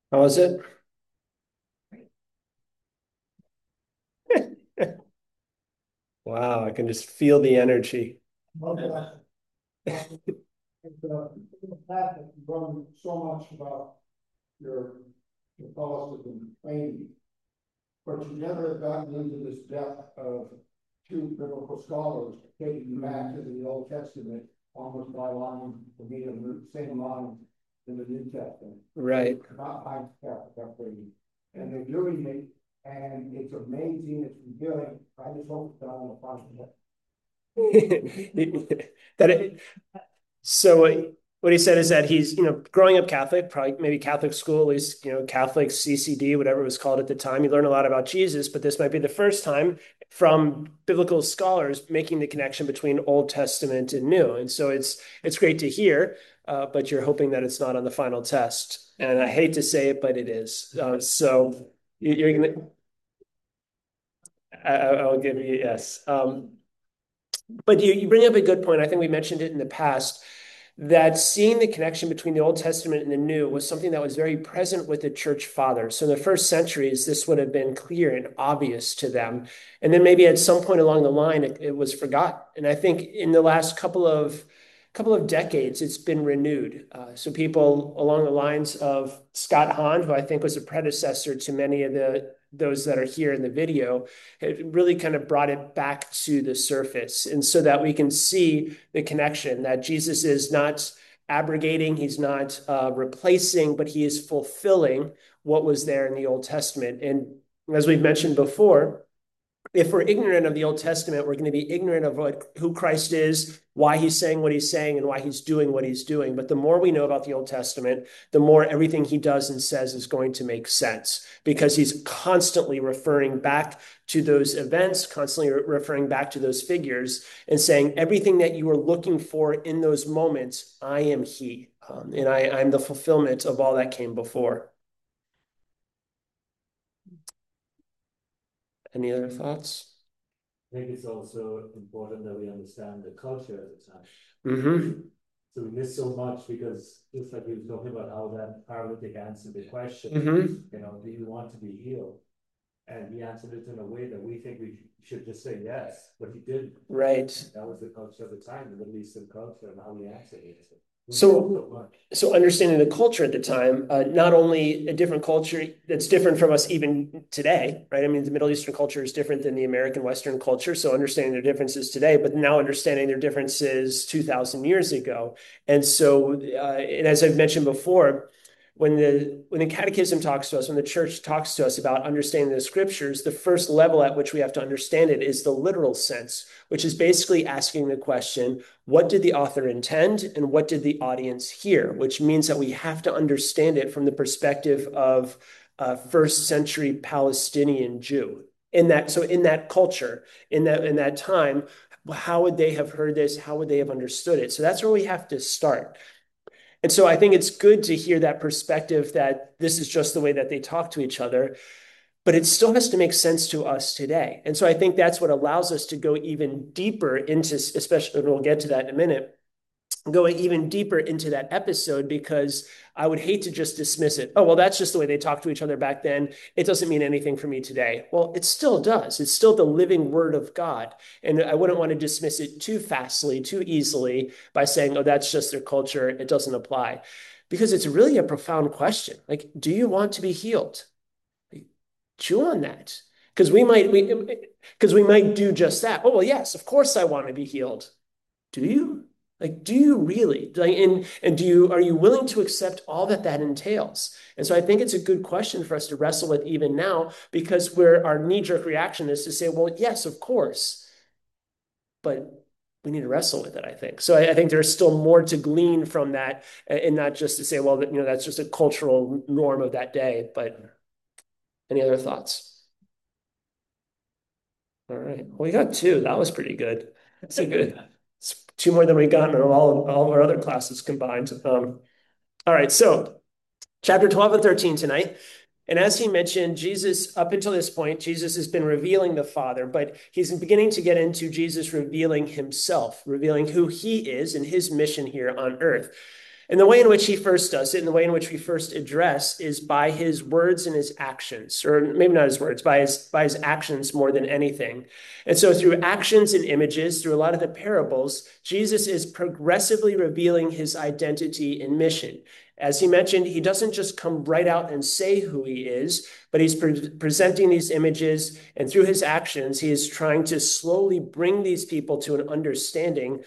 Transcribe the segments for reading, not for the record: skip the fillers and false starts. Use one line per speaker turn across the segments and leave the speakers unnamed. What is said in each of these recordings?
How is it? Wow, I can just feel the energy.
Okay. In the past, you've run so much about your Catholicism training, but you never have gotten into this depth of two biblical scholars taking you back to the Old Testament almost by line to be in the same line in the New Testament.
Right.
Not Heinz Catholic upbringing. And they're doing it, and it's amazing, it's revealing. I just hope that I'm a part of
That it, so what he said is that he's, growing up Catholic, probably maybe Catholic school, at least, Catholic CCD, whatever it was called at the time. You learn a lot about Jesus, but this might be the first time from biblical scholars making the connection between Old Testament and New. And so it's great to hear, but you're hoping that it's not on the final test. And I hate to say it, but it is. So you're gonna, I'll give you yes. But you bring up a good point. I think we mentioned it in the past that seeing the connection between the Old Testament and the New was something that was very present with the church fathers. So in the first centuries, this would have been clear and obvious to them. And then maybe at some point along the line, it was forgotten. And I think in the last couple of decades, it's been renewed. So people along the lines of Scott Hahn, who I think was a predecessor to many of those that are here in the video, it really kind of brought it back to the surface. And so that we can see the connection that Jesus is not abrogating, he's not replacing, but he is fulfilling what was there in the Old Testament. And as we've mentioned before, if we're ignorant of the Old Testament, we're going to be ignorant of who Christ is, why he's saying what he's saying, and why he's doing what he's doing. But the more we know about the Old Testament, the more everything he does and says is going to make sense because he's constantly referring back to those events, constantly referring back to those figures, and saying everything that you were looking for in those moments, I am he. And I'm the fulfillment of all that came before. Any other thoughts?
I think it's also important that we understand the culture at the time.
Mm-hmm.
So we miss so much because just like we were talking about how that paralytic answered the question, do you want to be healed? And he answered it in a way that we think we should just say yes, but he didn't.
Right.
That was the culture of the time, the Middle Eastern culture, and how he answered it.
So understanding the culture at the time, not only a different culture that's different from us even today, right? I mean, the Middle Eastern culture is different than the American Western culture. So understanding their differences today, but now understanding their differences 2000 years ago. And so, and as I've mentioned before, when the catechism talks to us, when the church talks to us about understanding the scriptures, the first level at which we have to understand it is the literal sense, which is basically asking the question, what did the author intend and what did the audience hear? Which means that we have to understand it from the perspective of a first century Palestinian Jew. In that culture, in that time, how would they have heard this? How would they have understood it? So that's where we have to start. And so I think it's good to hear that perspective that this is just the way that they talk to each other, but it still has to make sense to us today. And so I think that's what allows us to go even deeper into, especially, and we'll get to that in a minute, going even deeper into that episode because I would hate to just dismiss it. Oh, well, that's just the way they talked to each other back then. It doesn't mean anything for me today. Well, it still does. It's still the living word of God. And I wouldn't want to dismiss it too fastly, too easily by saying, oh, that's just their culture. It doesn't apply. Because it's really a profound question. Like, do you want to be healed? Like, chew on that. Because we might do just that. Oh, well, yes, of course I want to be healed. Do you? Like, do you really? Like, and are you willing to accept all that that entails? And so I think it's a good question for us to wrestle with even now, because where our knee-jerk reaction is to say, well, yes, of course, but we need to wrestle with it, I think. So I think there's still more to glean from that, and not just to say, well, that's just a cultural norm of that day. But any other thoughts? All right. Well, we got two. That was pretty good. That's a good. It's two more than we got in all of our other classes combined. All right. So chapter 12 and 13 tonight. And as he mentioned, Jesus, up until this point, Jesus has been revealing the Father, but he's beginning to get into Jesus revealing himself, revealing who he is and his mission here on earth. And the way in which he first does it, and the way in which we first address, is by his words and his actions, or maybe not his words, by his actions more than anything. And so through actions and images, through a lot of the parables, Jesus is progressively revealing his identity and mission. As he mentioned, he doesn't just come right out and say who he is, but he's presenting these images, and through his actions, he is trying to slowly bring these people to an understanding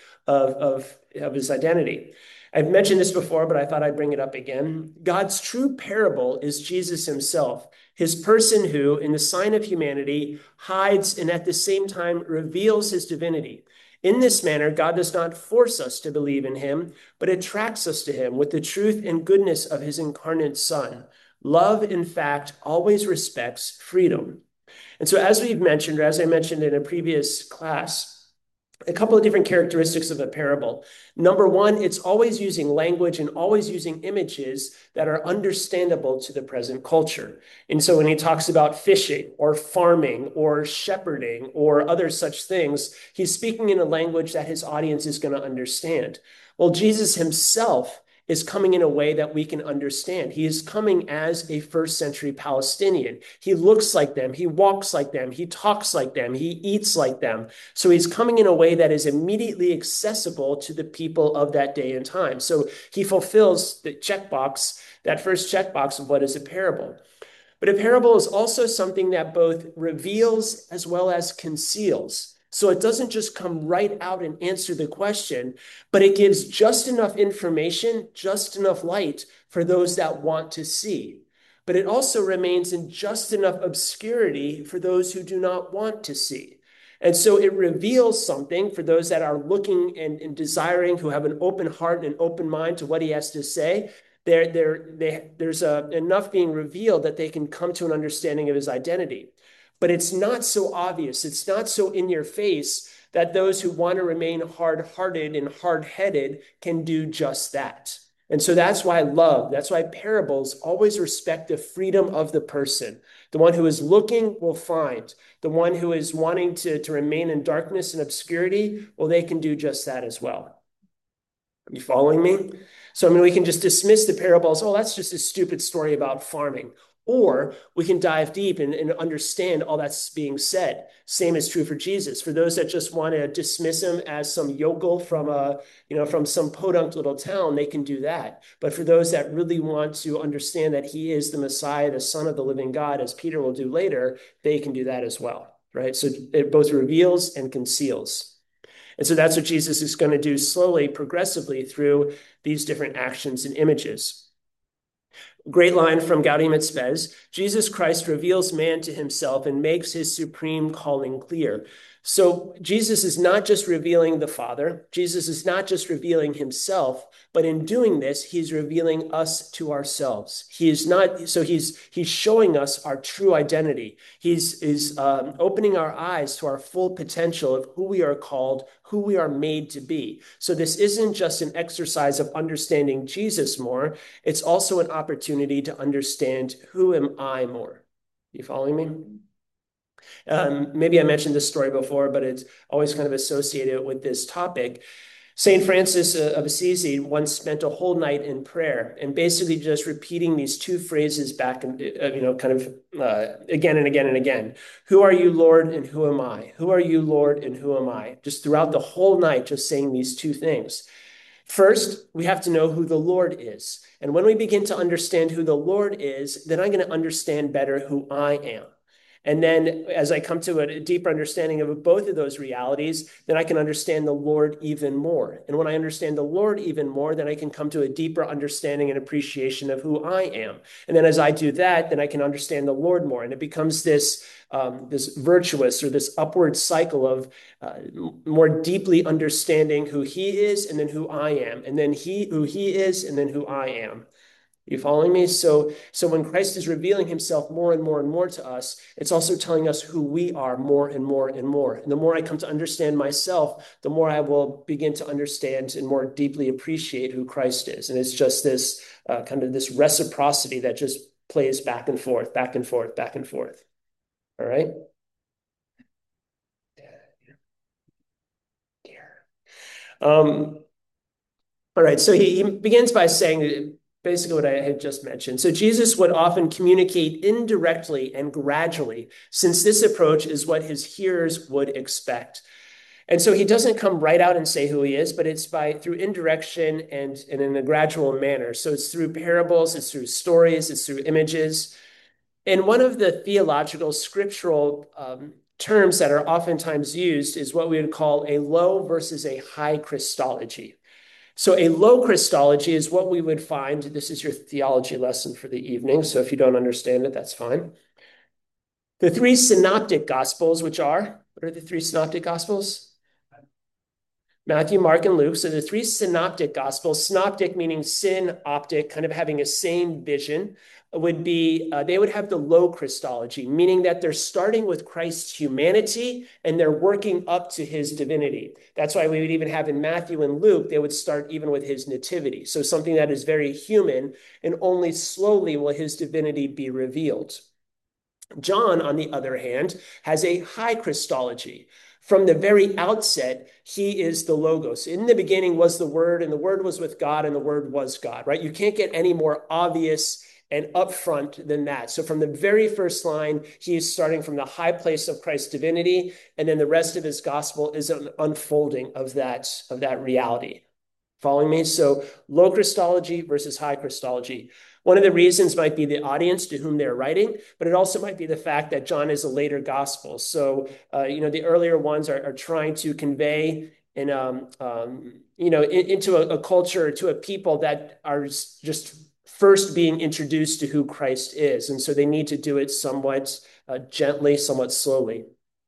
of his identity. I've mentioned this before, but I thought I'd bring it up again. God's true parable is Jesus himself, his person who, in the sign of humanity, hides and at the same time reveals his divinity. In this manner, God does not force us to believe in him, but attracts us to him with the truth and goodness of his incarnate Son. Love, in fact, always respects freedom. And so, as we've mentioned, or as I mentioned in a previous class, a couple of different characteristics of a parable. Number one, it's always using language and always using images that are understandable to the present culture. And so when he talks about fishing or farming or shepherding or other such things, he's speaking in a language that his audience is going to understand. Well, Jesus himself is coming in a way that we can understand. He is coming as a first century Palestinian. He looks like them, he walks like them, he talks like them, he eats like them. So he's coming in a way that is immediately accessible to the people of that day and time. So he fulfills the checkbox, that first checkbox of what is a parable. But a parable is also something that both reveals as well as conceals. So it doesn't just come right out and answer the question, but it gives just enough information, just enough light for those that want to see. But it also remains in just enough obscurity for those who do not want to see. And so it reveals something for those that are looking and desiring, who have an open heart and an open mind to what he has to say. There's enough being revealed that they can come to an understanding of his identity. But it's not so obvious. It's not so in your face that those who want to remain hard-hearted and hard-headed can do just that. And so that's why parables always respect the freedom of the person. The one who is looking will find. The one who is wanting to remain in darkness and obscurity, well, they can do just that as well. Are you following me? So, I mean, we can just dismiss the parables. Oh, that's just a stupid story about farming. Or we can dive deep and understand all that's being said. Same is true for Jesus. For those that just want to dismiss him as some yokel from some podunk little town, they can do that. But for those that really want to understand that he is the Messiah, the Son of the living God, as Peter will do later, they can do that as well, right? So it both reveals and conceals. And so that's what Jesus is going to do slowly, progressively through these different actions and images. Great line from Gaudium et Spes: Jesus Christ reveals man to himself and makes his supreme calling clear. So Jesus is not just revealing the Father. Jesus is not just revealing himself, but in doing this, he's revealing us to ourselves. He's showing us our true identity. He's opening our eyes to our full potential of who we are called, who we are made to be. So this isn't just an exercise of understanding Jesus more. It's also an opportunity to understand, who am I more? You following me? Maybe I mentioned this story before, but it's always kind of associated with this topic. St. Francis of Assisi once spent a whole night in prayer and basically just repeating these two phrases back and, again and again and again. Who are you, Lord, and who am I? Who are you, Lord, and who am I? Just throughout the whole night, just saying these two things. First, we have to know who the Lord is. And when we begin to understand who the Lord is, then I'm going to understand better who I am. And then as I come to a deeper understanding of both of those realities, then I can understand the Lord even more. And when I understand the Lord even more, then I can come to a deeper understanding and appreciation of who I am. And then as I do that, then I can understand the Lord more. And it becomes this virtuous or this upward cycle of more deeply understanding who he is and then who I am, and then who he is and then who I am. You following me? So when Christ is revealing himself more and more and more to us, it's also telling us who we are more and more and more. And the more I come to understand myself, the more I will begin to understand and more deeply appreciate who Christ is. And it's just this kind of this reciprocity that just plays back and forth, back and forth, back and forth. All right? All right, so he begins by saying basically what I had just mentioned. So Jesus would often communicate indirectly and gradually, since this approach is what his hearers would expect. And so he doesn't come right out and say who he is, but it's through indirection and in a gradual manner. So it's through parables, it's through stories, it's through images. And one of the theological scriptural terms that are oftentimes used is what we would call a low versus a high Christology. So a low Christology is what we would find. This is your theology lesson for the evening. So if you don't understand it, that's fine. The three synoptic gospels, what are the three synoptic gospels? Matthew, Mark, and Luke. So the three synoptic gospels, synoptic meaning synoptic, kind of having a same vision, would be, they would have the low Christology, meaning that they're starting with Christ's humanity and they're working up to his divinity. That's why we would even have in Matthew and Luke, they would start even with his nativity. So something that is very human, and only slowly will his divinity be revealed. John, on the other hand, has a high Christology. From the very outset, he is the Logos. In the beginning was the Word, and the Word was with God, and the Word was God, right? You can't get any more obvious and upfront than that. So from the very first line, he is starting from the high place of Christ's divinity, and then the rest of his gospel is an unfolding of that reality. Following me? So low Christology versus high Christology. One of the reasons might be the audience to whom they're writing, but it also might be the fact that John is a later gospel. So, the earlier ones are trying to convey into a culture, to a people that are just first being introduced to who Christ is. And so they need to do it somewhat gently, somewhat slowly.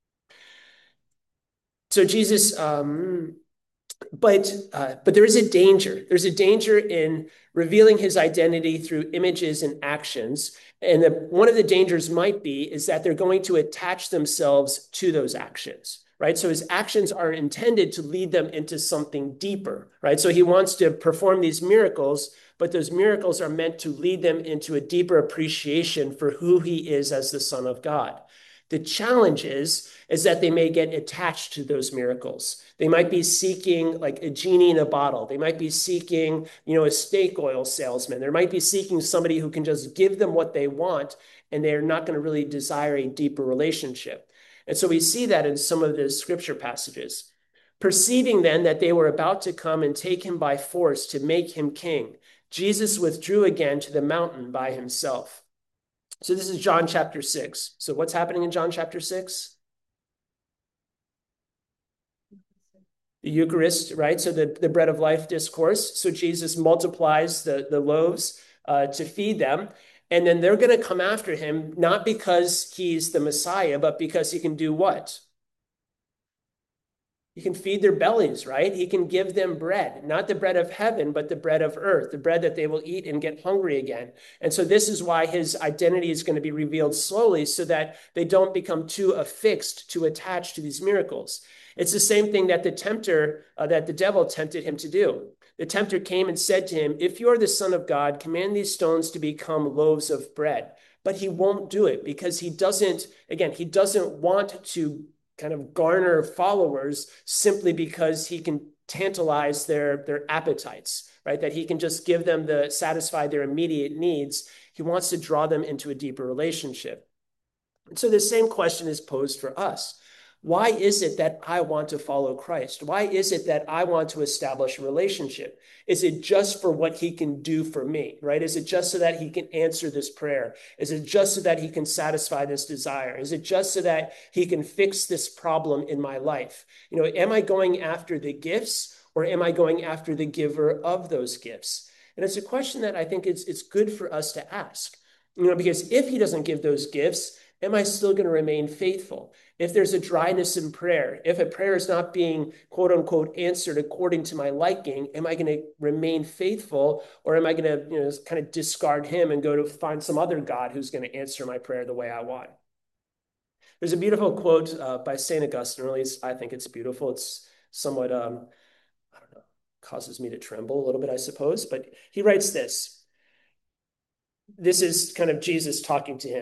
So Jesus, but there is a danger. There's a danger in revealing his identity through images and actions. And one of the dangers might be is that they're going to attach themselves to those actions, right? So his actions are intended to lead them into something deeper, right? So he wants to perform these miracles, but those miracles are meant to lead them into a deeper appreciation for who he is as the Son of God. The challenge is that they may get attached to those miracles. They might be seeking like a genie in a bottle. They might be seeking, a snake oil salesman. They might be seeking somebody who can just give them what they want, and they're not going to really desire a deeper relationship. And so we see that in some of the scripture passages. Perceiving then that they were about to come and take him by force to make him king, Jesus withdrew again to the mountain by himself. So this is John chapter 6. So what's happening in John chapter 6? The Eucharist, right? So the bread of life discourse. So Jesus multiplies the loaves to feed them. And then they're going to come after him, not because he's the Messiah, but because he can do what? He can feed their bellies, right? He can give them bread, not the bread of heaven, but the bread of earth, the bread that they will eat and get hungry again. And so this is why his identity is going to be revealed slowly so that they don't become too affixed, too attached to these miracles. It's the same thing that the devil tempted him to do. The tempter came and said to him, if you are the Son of God, command these stones to become loaves of bread. But he won't do it because he doesn't want to kind of garner followers simply because he can tantalize their appetites, right? That he can just give them satisfy their immediate needs. He wants to draw them into a deeper relationship. And so the same question is posed for us. Why is it that I want to follow Christ? Why is it that I want to establish a relationship? Is it just for what he can do for me, right? Is it just so that he can answer this prayer? Is it just so that he can satisfy this desire? Is it just so that he can fix this problem in my life? Am I going after the gifts or am I going after the giver of those gifts? And it's a question that I think it's good for us to ask, because if he doesn't give those gifts, am I still going to remain faithful? If there's a dryness in prayer, if a prayer is not being quote unquote answered according to my liking, am I going to remain faithful or am I going to kind of discard him and go to find some other God who's going to answer my prayer the way I want? There's a beautiful quote by St. Augustine, or at least I think it's beautiful. It's somewhat, I don't know, causes me to tremble a little bit, I suppose, but he writes this. This is kind of Jesus talking to him.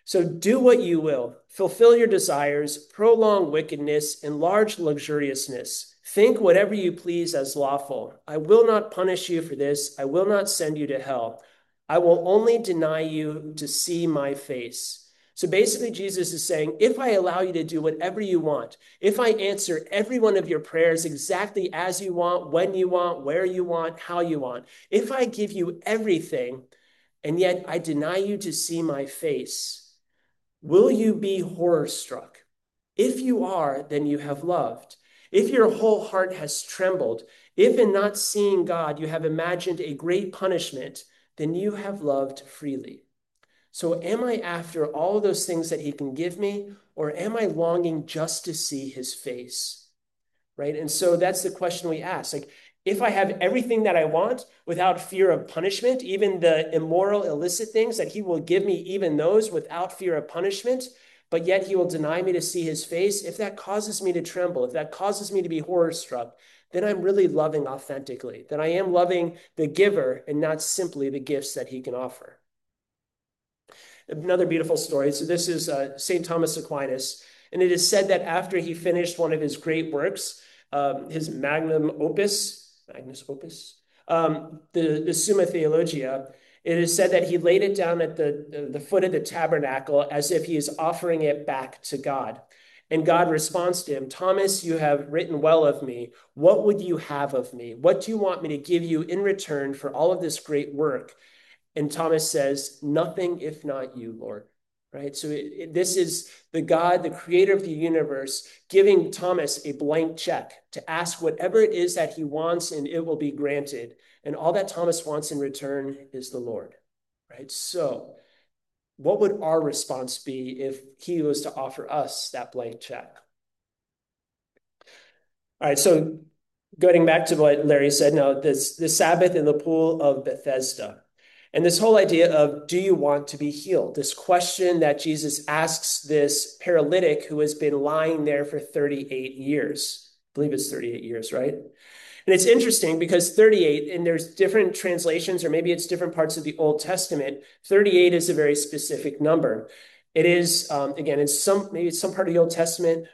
So do what you will, fulfill your desires, prolong wickedness, enlarge luxuriousness. Think whatever you please as lawful. I will not punish you for this. I will not send you to hell. I will only deny you to see my face. So basically, Jesus is saying, if I allow you to do whatever you want, if I answer every one of your prayers exactly as you want, when you want, where you want, how you want, if I give you everything, and yet I deny you to see my face, will you be horror struck? If you are, then you have loved. If your whole heart has trembled, if in not seeing God you have imagined a great punishment, then you have loved freely. So am I after all of those things that he can give me, or am I longing just to see his face? Right? And so that's the question we ask. Like, if I have everything that I want without fear of punishment, even the immoral, illicit things, that he will give me even those without fear of punishment, but yet he will deny me to see his face, if that causes me to tremble, if that causes me to be horror struck, then I'm really loving authentically, then I am loving the giver and not simply the gifts that he can offer. Another beautiful story. So this is St. Thomas Aquinas, and it is said that after he finished one of his great works, his Magnus Opus, the Summa Theologia, it is said that he laid it down at the foot of the tabernacle as if he is offering it back to God. And God responds to him, Thomas, you have written well of me. What would you have of me? What do you want me to give you in return for all of this great work? And Thomas says, nothing if not you, Lord. Right? So this is the God, the creator of the universe, giving Thomas a blank check to ask whatever it is that he wants, and it will be granted. And all that Thomas wants in return is the Lord. Right? So what would our response be if he was to offer us that blank check? All right, so going back to what Larry said, now the Sabbath in the pool of Bethesda. And this whole idea of, do you want to be healed? This question that Jesus asks this paralytic who has been lying there for 38 years. I believe it's 38 years, right? And it's interesting because 38, and there's different translations, or maybe it's different parts of the Old Testament. 38 is a very specific number. It is, again, maybe it's some part of the Old Testament.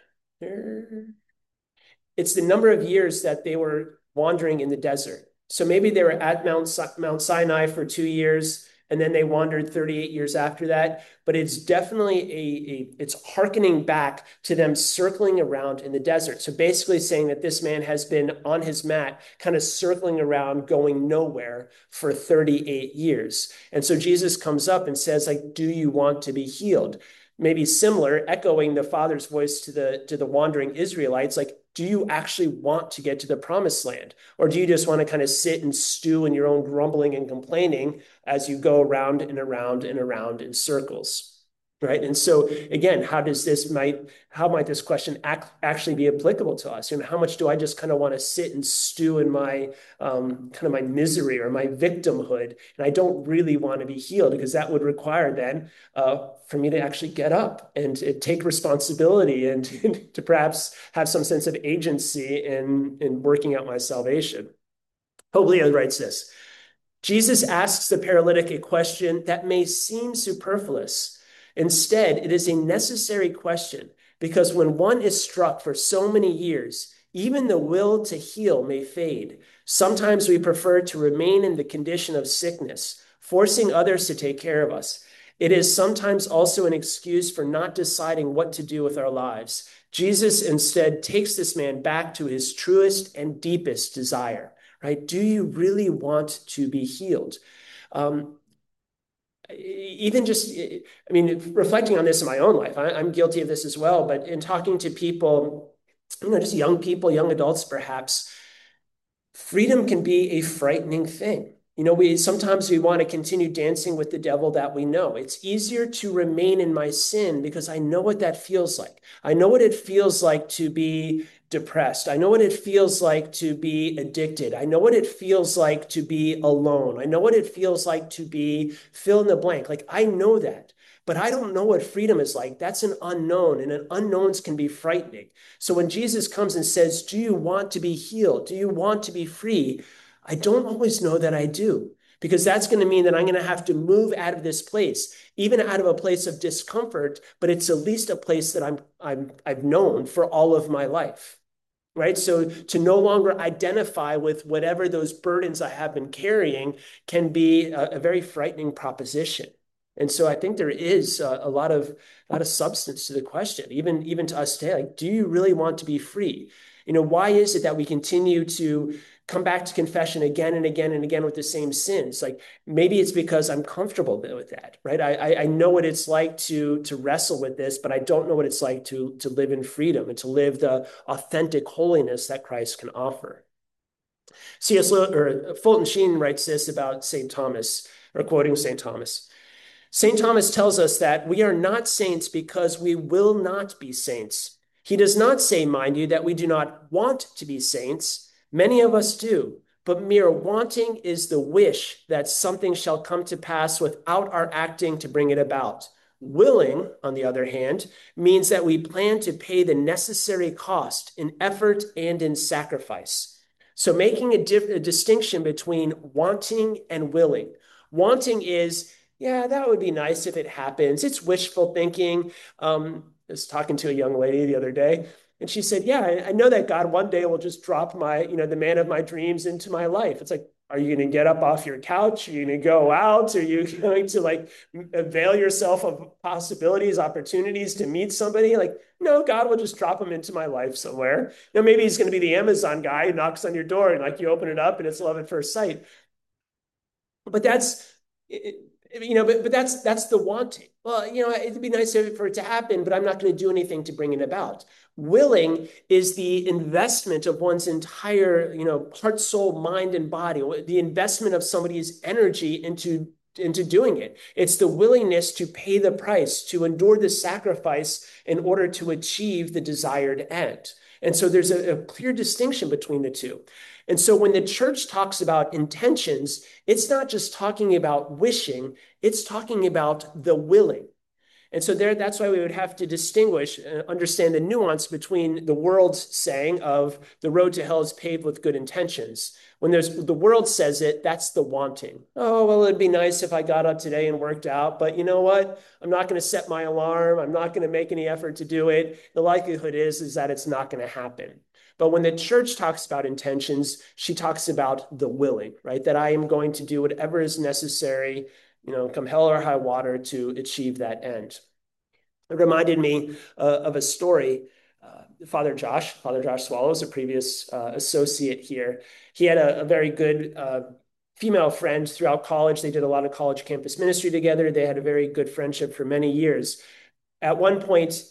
It's the number of years that they were wandering in the desert. So maybe they were at Mount Sinai for 2 years, and then they wandered 38 years after that. But it's definitely it's hearkening back to them circling around in the desert. So basically saying that this man has been on his mat, kind of circling around, going nowhere for 38 years. And so Jesus comes up and says, like, do you want to be healed? Maybe similar, echoing the Father's voice to the wandering Israelites, like, do you actually want to get to the promised land? Or do you just want to kind of sit and stew in your own grumbling and complaining as you go around and around and around in circles? Right. And so again, how might this question actually be applicable to us? How much do I just kind of want to sit and stew in my kind of my misery or my victimhood? And I don't really want to be healed, because that would require then for me to actually get up and take responsibility and to perhaps have some sense of agency in working out my salvation. Pope Leo writes this: Jesus asks the paralytic a question that may seem superfluous. Instead, it is a necessary question, because when one is struck for so many years, even the will to heal may fade. Sometimes we prefer to remain in the condition of sickness, forcing others to take care of us. It is sometimes also an excuse for not deciding what to do with our lives. Jesus instead takes this man back to his truest and deepest desire, right? Do you really want to be healed? Even just, I mean, reflecting on this in my own life, I'm guilty of this as well, but in talking to people, just young people, young adults, perhaps, freedom can be a frightening thing. Sometimes we want to continue dancing with the devil that we know. It's easier to remain in my sin because I know what that feels like. I know what it feels like to be depressed. I know what it feels like to be addicted. I know what it feels like to be alone. I know what it feels like to be fill in the blank. Like, I know that, but I don't know what freedom is like. That's an unknown, and unknowns can be frightening. So when Jesus comes and says, do you want to be healed? Do you want to be free? I don't always know that I do, because that's going to mean that I'm going to have to move out of this place, even out of a place of discomfort, but it's at least a place that I've known for all of my life. Right. So to no longer identify with whatever those burdens I have been carrying can be a very frightening proposition. And so I think there is a lot of substance to the question, even to us today. Like, do you really want to be free? Why is it that we continue to come back to confession again and again and again with the same sins? Like, maybe it's because I'm comfortable with that, right? I know what it's like to wrestle with this, but I don't know what it's like to live in freedom and to live the authentic holiness that Christ can offer. Fulton Sheen writes this about St. Thomas, or quoting St. Thomas. St. Thomas tells us that we are not saints because we will not be saints. He does not say, mind you, that we do not want to be saints. Many of us do, but mere wanting is the wish that something shall come to pass without our acting to bring it about. Willing, on the other hand, means that we plan to pay the necessary cost in effort and in sacrifice. So making a distinction between wanting and willing. Wanting is, yeah, that would be nice if it happens. It's wishful thinking. I was talking to a young lady the other day, and she said, yeah, I know that God one day will just drop the man of my dreams into my life. It's like, are you going to get up off your couch? Are you going to go out? Are you going to avail yourself of possibilities, opportunities to meet somebody? Like, no, God will just drop him into my life somewhere. Maybe he's going to be the Amazon guy who knocks on your door and you open it up and it's love at first sight. But that's but that's the wanting. Well, it'd be nice for it to happen, but I'm not going to do anything to bring it about. Willing is the investment of one's entire, heart, soul, mind, and body, the investment of somebody's energy into doing it. It's the willingness to pay the price, to endure the sacrifice in order to achieve the desired end. And so there's a clear distinction between the two. And so when the church talks about intentions, it's not just talking about wishing, it's talking about the willing. And so that's why we would have to distinguish, understand the nuance between the world's saying of the road to hell is paved with good intentions. When the world says it, that's the wanting. Oh, well, it'd be nice if I got up today and worked out, but you know what? I'm not going to set my alarm. I'm not going to make any effort to do it. The likelihood is that it's not going to happen. But when the church talks about intentions, she talks about the willing, right? That I am going to do whatever is necessary, come hell or high water to achieve that end. It reminded me of a story. Father Josh Swallows, a previous associate here, he had a very good female friend throughout college. They did a lot of college campus ministry together. They had a very good friendship for many years. At one point,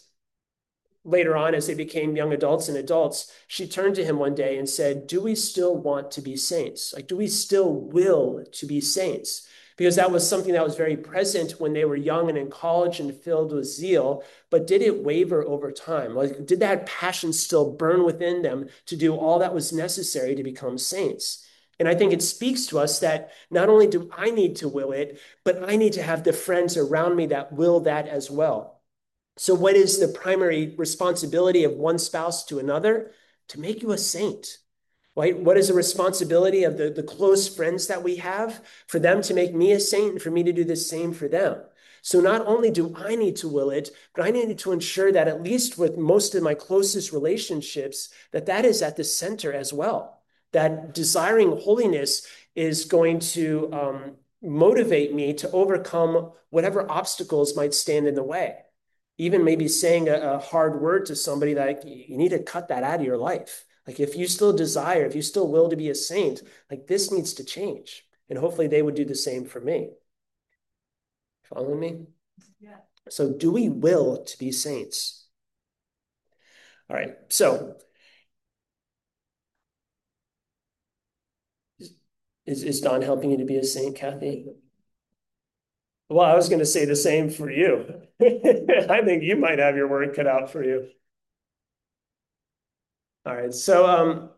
later on, as they became young adults and adults, she turned to him one day and said, do we still want to be saints? Do we still will to be saints? Because that was something that was very present when they were young and in college and filled with zeal. But did it waver over time? Did that passion still burn within them to do all that was necessary to become saints? And I think it speaks to us that not only do I need to will it, but I need to have the friends around me that will that as well. So what is the primary responsibility of one spouse to another? To make you a saint, right? What is the responsibility of the close friends that we have? For them to make me a saint and for me to do the same for them. So not only do I need to will it, but I need to ensure that at least with most of my closest relationships, that is at the center as well. That desiring holiness is going to motivate me to overcome whatever obstacles might stand in the way. Even maybe saying a hard word to somebody that you need to cut that out of your life. If you still desire, if you still will to be a saint, this needs to change. And hopefully they would do the same for me. Following me? Yeah. So do we will to be saints? All right. So is Don helping you to be a saint, Kathy? Well, I was going to say the same for you. I think you might have your work cut out for you. All right. So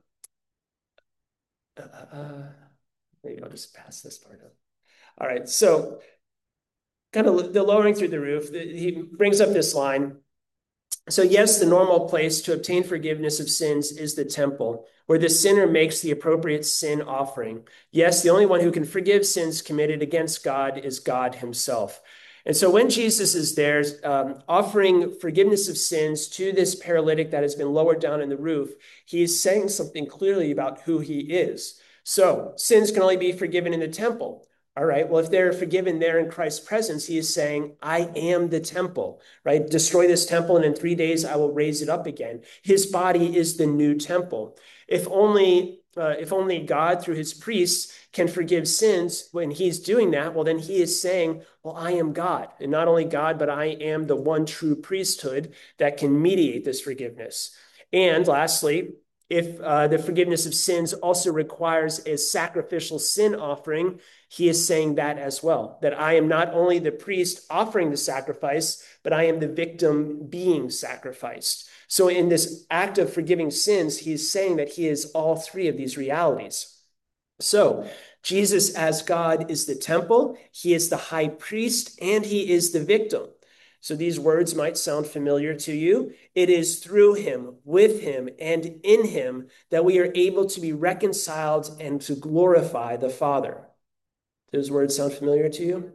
maybe I'll just pass this part up. All right. So kind of the lowering through the roof, he brings up this line. So yes, the normal place to obtain forgiveness of sins is the temple, where the sinner makes the appropriate sin offering. Yes, the only one who can forgive sins committed against God is God himself. And so when Jesus is there offering forgiveness of sins to this paralytic that has been lowered down in the roof, he is saying something clearly about who he is. So sins can only be forgiven in the temple. All right, well, if they're forgiven there in Christ's presence, he is saying, I am the temple, right? Destroy this temple, and in 3 days I will raise it up again. His body is the new temple. If only God, through his priests, can forgive sins, when he's doing that, well, then he is saying, well, I am God. And not only God, but I am the one true priesthood that can mediate this forgiveness. And lastly, if the forgiveness of sins also requires a sacrificial sin offering, he is saying that as well, that I am not only the priest offering the sacrifice, but I am the victim being sacrificed. So in this act of forgiving sins, he's saying that he is all three of these realities. So Jesus as God is the temple, he is the high priest, and he is the victim. So these words might sound familiar to you. It is through him, with him, and in him that we are able to be reconciled and to glorify the Father. Those words sound familiar to you?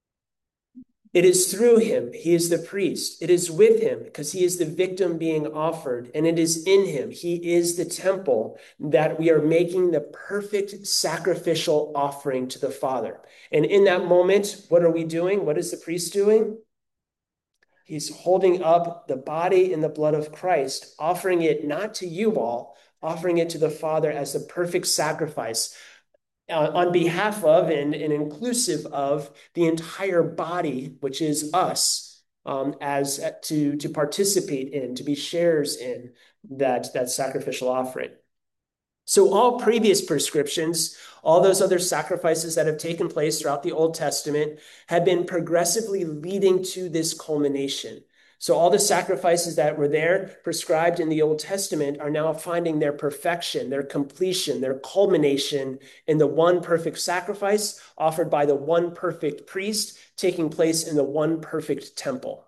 It is through him, he is the priest. It is with him because he is the victim being offered. And it is in him, he is the temple, that we are making the perfect sacrificial offering to the Father. And in that moment, what are we doing? What is the priest doing? He's holding up the body and the blood of Christ, offering it not to you all, offering it to the Father as the perfect sacrifice on behalf of and inclusive of the entire body, which is us, as to participate in, to be sharers in that sacrificial offering. So all previous prescriptions, all those other sacrifices that have taken place throughout the Old Testament, have been progressively leading to this culmination. So all the sacrifices that were there prescribed in the Old Testament are now finding their perfection, their completion, their culmination in the one perfect sacrifice offered by the one perfect priest taking place in the one perfect temple.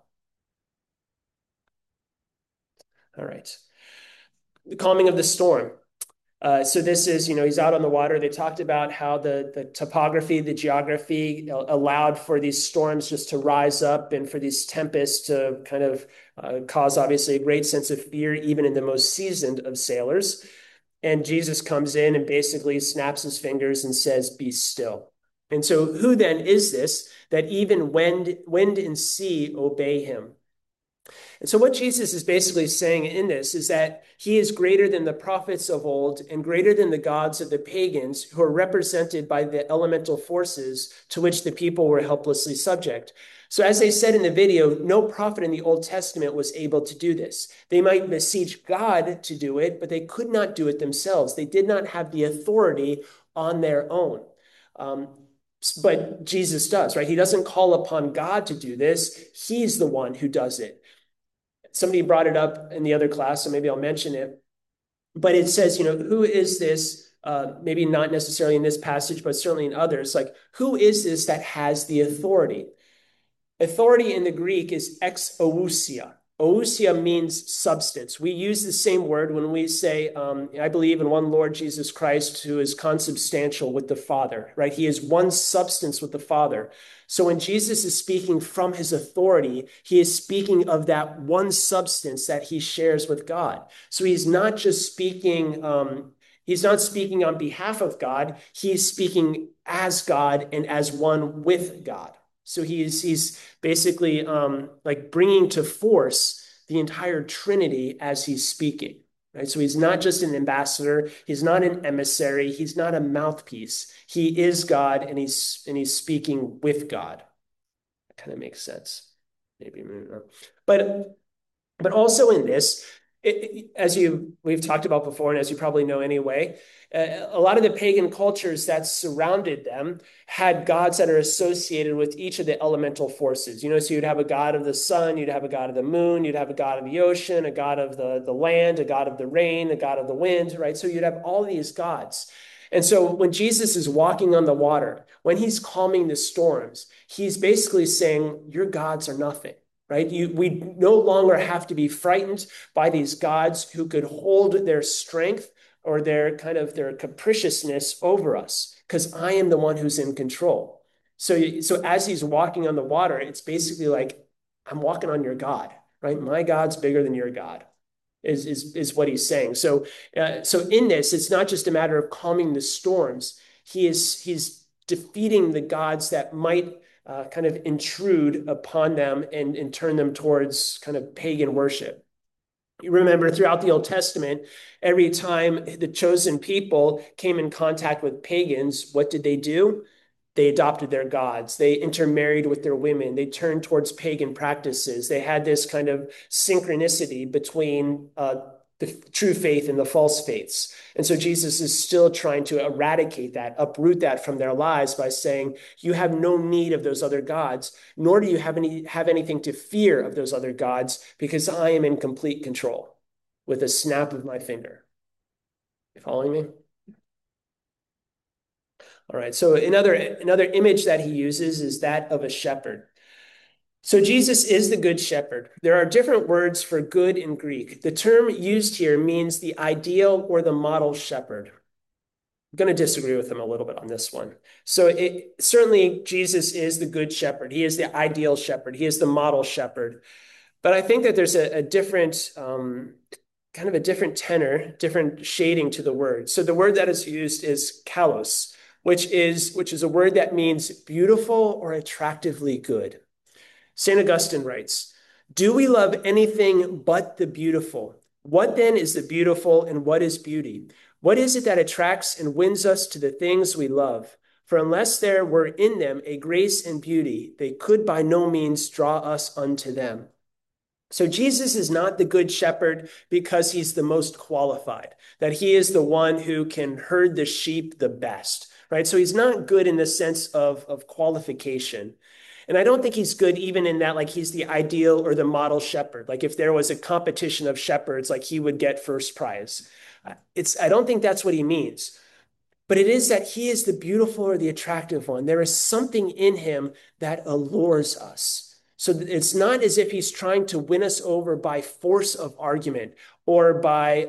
All right. The calming of the storm. So this is, he's out on the water. They talked about how the topography, the geography allowed for these storms just to rise up and for these tempests to kind of cause, obviously, a great sense of fear, even in the most seasoned of sailors. And Jesus comes in and basically snaps his fingers and says, be still. And so who then is this that even wind and sea obey him? And so what Jesus is basically saying in this is that he is greater than the prophets of old and greater than the gods of the pagans who are represented by the elemental forces to which the people were helplessly subject. So as they said in the video, no prophet in the Old Testament was able to do this. They might beseech God to do it, but they could not do it themselves. They did not have the authority on their own. But Jesus does, right? He doesn't call upon God to do this. He's the one who does it. Somebody brought it up in the other class, so maybe I'll mention it. But it says, who is this? Maybe not necessarily in this passage, but certainly in others. Like, who is this that has the authority? Authority in the Greek is exousia. Ousia means substance. We use the same word when we say, I believe in one Lord Jesus Christ who is consubstantial with the Father, right? He is one substance with the Father. So when Jesus is speaking from his authority, he is speaking of that one substance that he shares with God. So he's not just speaking, he's not speaking on behalf of God. He's speaking as God and as one with God. So he's basically like bringing to force the entire Trinity as he's speaking, right? So he's not just an ambassador. He's not an emissary. He's not a mouthpiece. He is God, and he's speaking with God. That kind of makes sense, maybe. But also in this, as we've talked about before, and as you probably know anyway, a lot of the pagan cultures that surrounded them had gods that are associated with each of the elemental forces. So you'd have a god of the sun, you'd have a god of the moon, you'd have a god of the ocean, a god of the land, a god of the rain, a god of the wind, right? So you'd have all these gods. And so when Jesus is walking on the water, when he's calming the storms, he's basically saying, your gods are nothing. right? We no longer have to be frightened by these gods who could hold their strength or their kind of their capriciousness over us, because I am the one who's in control. So as he's walking on the water, it's basically like, I'm walking on your God, right? My God's bigger than your God, is what he's saying. So in this, it's not just a matter of calming the storms. He's defeating the gods that might kind of intrude upon them and turn them towards kind of pagan worship. You remember throughout the Old Testament, every time the chosen people came in contact with pagans, what did they do? They adopted their gods. They intermarried with their women. They turned towards pagan practices. They had this kind of synchronicity between the true faith and the false faiths. And so Jesus is still trying to eradicate that, uproot that from their lives by saying, you have no need of those other gods, nor do you have anything to fear of those other gods, because I am in complete control with a snap of my finger. You following me? All right, so another image that he uses is that of a shepherd. So Jesus is the good shepherd. There are different words for good in Greek. The term used here means the ideal or the model shepherd. I'm going to disagree with him a little bit on this one. So certainly Jesus is the good shepherd. He is the ideal shepherd. He is the model shepherd. But I think that there's a different kind of a different tenor, different shading to the word. So the word that is used is kalos, which is a word that means beautiful or attractively good. St. Augustine writes, do we love anything but the beautiful? What then is the beautiful and what is beauty? What is it that attracts and wins us to the things we love? For unless there were in them a grace and beauty, they could by no means draw us unto them. So Jesus is not the good shepherd because he's the most qualified, that he is the one who can herd the sheep the best, right? So he's not good in the sense of qualification. And I don't think he's good even in that, like, he's the ideal or the model shepherd. Like if there was a competition of shepherds, like he would get first prize. I don't think that's what he means. But it is that he is the beautiful or the attractive one. There is something in him that allures us. So it's not as if he's trying to win us over by force of argument or by,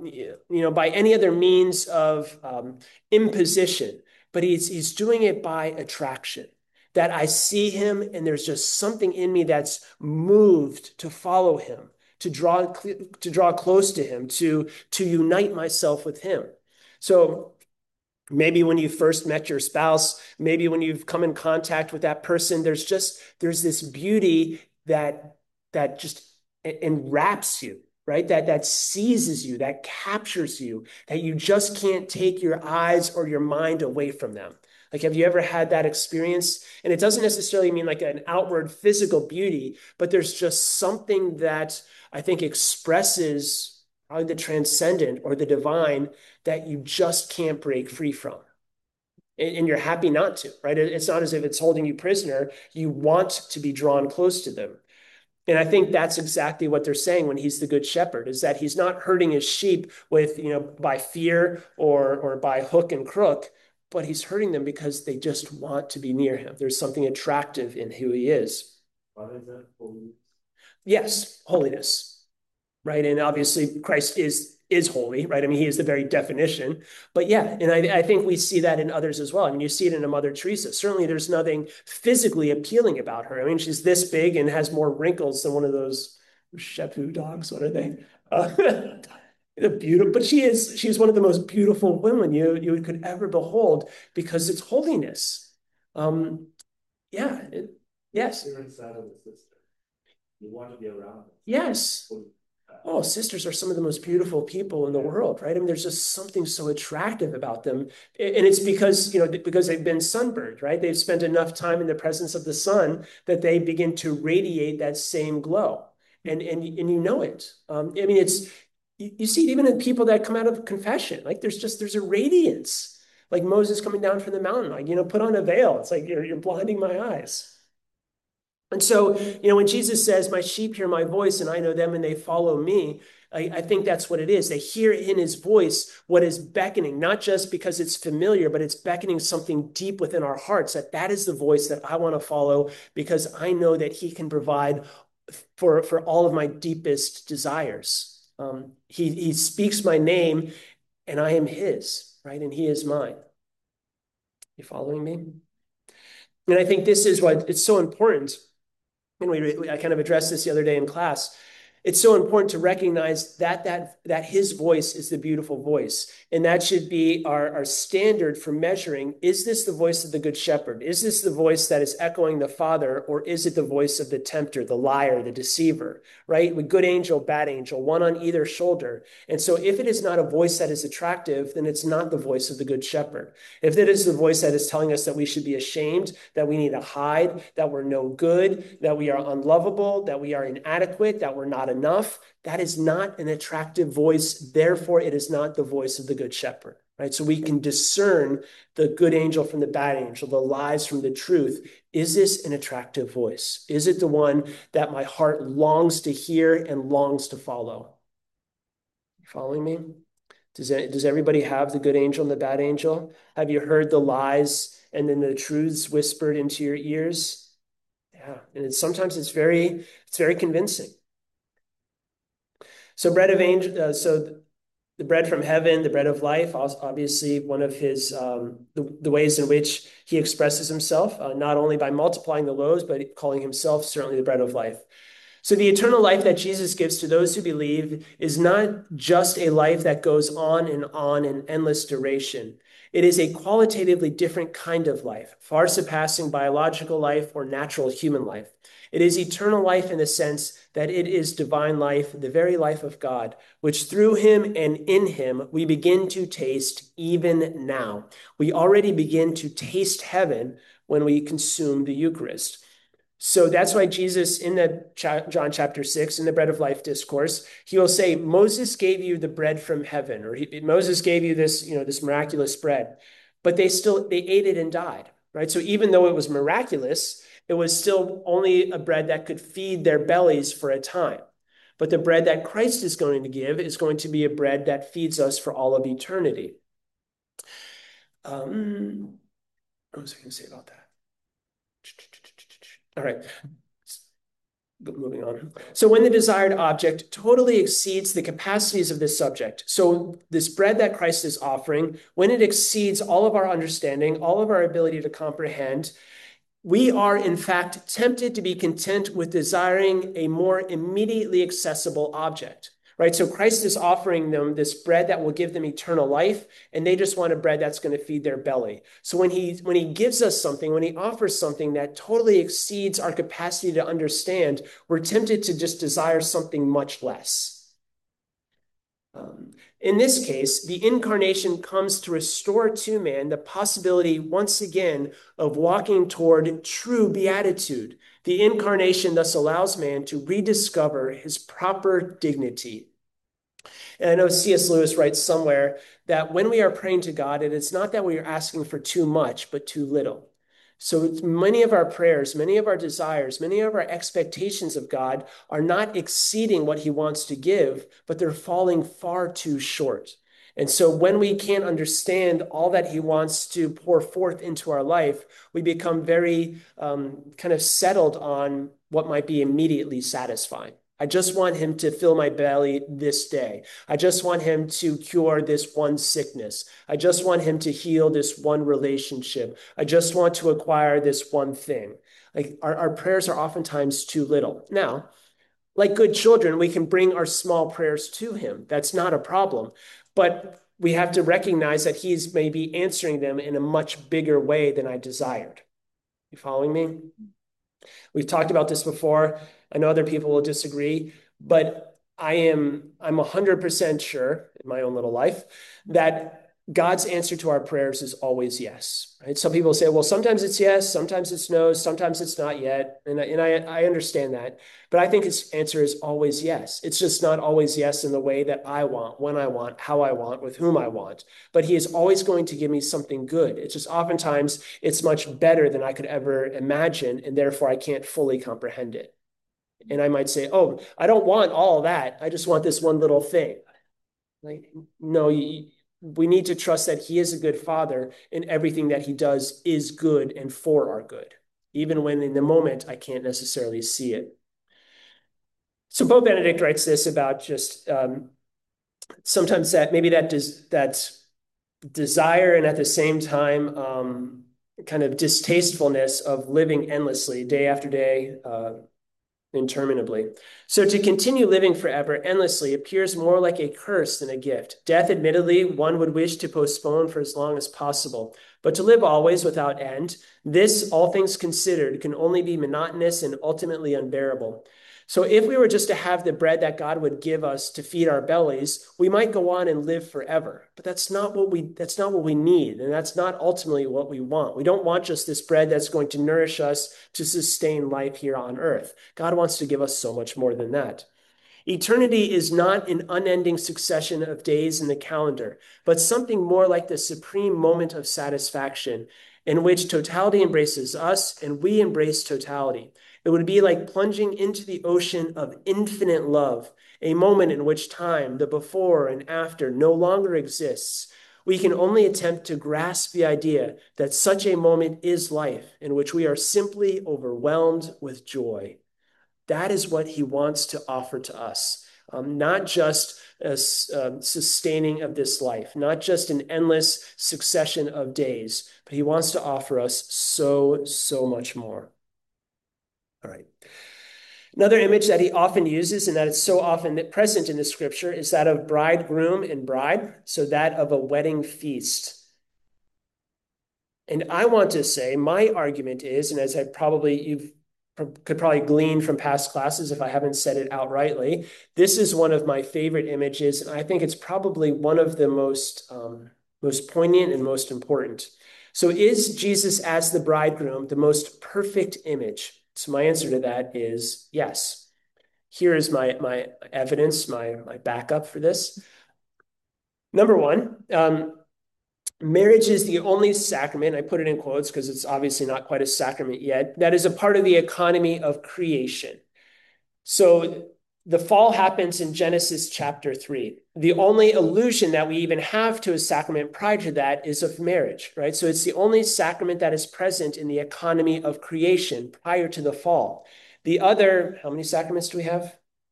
by any other means of imposition, but he's doing it by attraction. That I see him and there's just something in me that's moved to follow him, to draw close to him, to unite myself with him. So maybe when you first met your spouse, maybe when you've come in contact with that person, there's this beauty that just enwraps you, right? That seizes you, that captures you, that you just can't take your eyes or your mind away from them. Like, have you ever had that experience? And it doesn't necessarily mean like an outward physical beauty, but there's just something that I think expresses probably the transcendent or the divine that you just can't break free from. And you're happy not to, right? It's not as if it's holding you prisoner. You want to be drawn close to them. And I think that's exactly what they're saying when he's the good shepherd, is that he's not herding his sheep with, by fear or by hook and crook, but he's hurting them because they just want to be near him. There's something attractive in who he is.
What is that? Holiness?
Yes, holiness, right? And obviously Christ is holy, right? I mean, he is the very definition. But yeah, and I think we see that in others as well. I mean, you see it in a Mother Teresa. Certainly there's nothing physically appealing about her. I mean, she's this big and has more wrinkles than one of those Shepu dogs. What are they? Beautiful, but she's one of the most beautiful women you could ever behold because it's holiness. Yeah, yes.
You're inside of the sister. You want to be around them.
Yes. Oh, sisters are some of the most beautiful people in the world, right? I mean, there's just something so attractive about them. And it's because they've been sunburned, right? They've spent enough time in the presence of the sun that they begin to radiate that same glow. And you know it. I mean, you see it even in people that come out of confession. Like there's a radiance, like Moses coming down from the mountain, like, put on a veil. It's like you're blinding my eyes. And so, when Jesus says, my sheep hear my voice and I know them and they follow me, I think that's what it is. They hear in his voice what is beckoning, not just because it's familiar, but it's beckoning something deep within our hearts, that is the voice that I want to follow because I know that he can provide for all of my deepest desires. He speaks my name and I am his, right? And he is mine. You following me? And I think this is what it's so important. And I kind of addressed this the other day in class. It's so important to recognize that his voice is the beautiful voice. And that should be our standard for measuring, is this the voice of the good shepherd? Is this the voice that is echoing the Father, or is it the voice of the tempter, the liar, the deceiver, right? With good angel, bad angel, one on either shoulder. And so if it is not a voice that is attractive, then it's not the voice of the good shepherd. If it is the voice that is telling us that we should be ashamed, that we need to hide, that we're no good, that we are unlovable, that we are inadequate, that we're not enough, that is not an attractive voice. Therefore, it is not the voice of the good shepherd, right? So we can discern the good angel from the bad angel, the lies from the truth. Is this an attractive voice? Is it the one that my heart longs to hear and longs to follow? You following me? Does everybody have the good angel and the bad angel? Have you heard the lies and then the truths whispered into your ears? Yeah, and sometimes it's very convincing. So the bread from heaven, the bread of life, obviously one of his the ways in which he expresses himself, not only by multiplying the loaves, but calling himself certainly the bread of life. So the eternal life that Jesus gives to those who believe is not just a life that goes on in endless duration. It is a qualitatively different kind of life, far surpassing biological life or natural human life. It is eternal life in the sense that it is divine life, the very life of God, which through him and in him we begin to taste even now. We already begin to taste heaven when we consume the Eucharist. So that's why Jesus in the John chapter 6, in the bread of life discourse, he will say, Moses gave you the bread from heaven, or Moses gave you this, this miraculous bread, but they ate it and died, right? So even though it was miraculous, it was still only a bread that could feed their bellies for a time. But the bread that Christ is going to give is going to be a bread that feeds us for all of eternity. What was I going to say about that? All right. Moving on. So when the desired object totally exceeds the capacities of this subject, so this bread that Christ is offering, when it exceeds all of our understanding, all of our ability to comprehend, we are in fact tempted to be content with desiring a more immediately accessible object, right? So Christ is offering them this bread that will give them eternal life, and they just want a bread that's going to feed their belly. So when he gives us something, when he offers something that totally exceeds our capacity to understand, we're tempted to just desire something much less. In this case, the incarnation comes to restore to man the possibility once again of walking toward true beatitude. The incarnation thus allows man to rediscover his proper dignity. And I know C.S. Lewis writes somewhere that when we are praying to God, it is not that we are asking for too much, but too little. So many of our prayers, many of our desires, many of our expectations of God are not exceeding what he wants to give, but they're falling far too short. And so when we can't understand all that he wants to pour forth into our life, we become very kind of settled on what might be immediately satisfying. I just want him to fill my belly this day. I just want him to cure this one sickness. I just want him to heal this one relationship. I just want to acquire this one thing. Like our prayers are oftentimes too little. Now, like good children, we can bring our small prayers to him. That's not a problem. But we have to recognize that he's maybe answering them in a much bigger way than I desired. You following me? We've talked about this before. I know other people will disagree, but I'm 100% sure in my own little life that God's answer to our prayers is always yes, right? Some people say, well, sometimes it's yes, sometimes it's no, sometimes it's not yet. And I understand that, but I think his answer is always yes. It's just not always yes in the way that I want, when I want, how I want, with whom I want, but he is always going to give me something good. It's just oftentimes it's much better than I could ever imagine, and therefore I can't fully comprehend it. And I might say, oh, I don't want all that. I just want this one little thing. Like, no, we need to trust that he is a good father and everything that he does is good and for our good, even when in the moment I can't necessarily see it. So Pope Benedict writes this about just sometimes that maybe that desire and at the same time kind of distastefulness of living endlessly day after day, interminably. So to continue living forever endlessly appears more like a curse than a gift. Death, admittedly, one would wish to postpone for as long as possible. But to live always without end, this, all things considered, can only be monotonous and ultimately unbearable. So if we were just to have the bread that God would give us to feed our bellies, we might go on and live forever. But that's not what we need, and that's not ultimately what we want. We don't want just this bread that's going to nourish us to sustain life here on earth. God wants to give us so much more than that. Eternity is not an unending succession of days in the calendar, but something more like the supreme moment of satisfaction in which totality embraces us and we embrace totality. It would be like plunging into the ocean of infinite love, a moment in which time, the before and after, no longer exists. We can only attempt to grasp the idea that such a moment is life, in which we are simply overwhelmed with joy. That is what he wants to offer to us, not just a sustaining of this life, not just an endless succession of days, but he wants to offer us so, so much more. All right. Another image that he often uses and that is so often present in the scripture is that of bridegroom and bride, so that of a wedding feast. And I want to say, my argument is, and as you could probably glean from past classes if I haven't said it outrightly, this is one of my favorite images, and I think it's probably one of the most poignant and most important. So is Jesus as the bridegroom the most perfect image? So my answer to that is yes. Here is my evidence, my backup for this. Number one, marriage is the only sacrament, I put it in quotes because it's obviously not quite a sacrament yet, that is a part of the economy of creation. So the fall happens in Genesis chapter 3. The only allusion that we even have to a sacrament prior to that is of marriage, right? So it's the only sacrament that is present in the economy of creation prior to the fall. The other, how many sacraments do we have?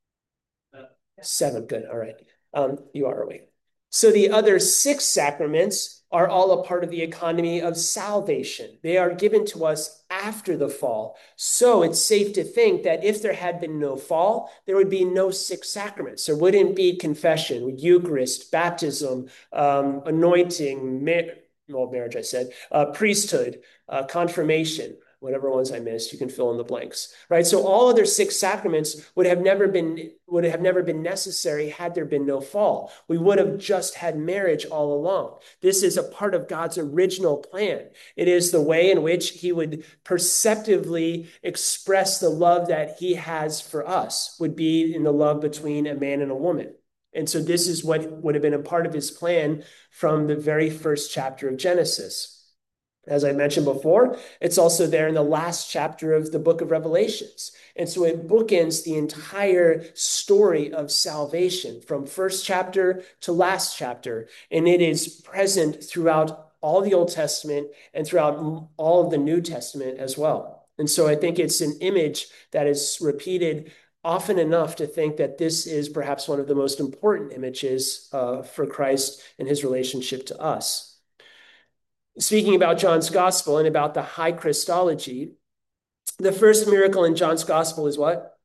7, good, all right. You are awake. So the other 6 sacraments are all a part of the economy of salvation. They are given to us after the fall. So it's safe to think that if there had been no fall, there would be no 6 sacraments. There wouldn't be confession, Eucharist, baptism, anointing, marriage, I said, priesthood, confirmation. Whatever ones I missed, you can fill in the blanks, right? So all other 6 sacraments would have never been necessary had there been no fall. We would have just had marriage all along. This is a part of God's original plan. It is the way in which he would perceptively express the love that he has for us, would be in the love between a man and a woman. And so this is what would have been a part of his plan from the very first chapter of Genesis. As I mentioned before, it's also there in the last chapter of the book of Revelations. And so it bookends the entire story of salvation from first chapter to last chapter. And it is present throughout all the Old Testament and throughout all of the New Testament as well. And so I think it's an image that is repeated often enough to think that this is perhaps one of the most important images for Christ and his relationship to us. Speaking about John's gospel and about the high Christology, the first miracle in John's gospel is what?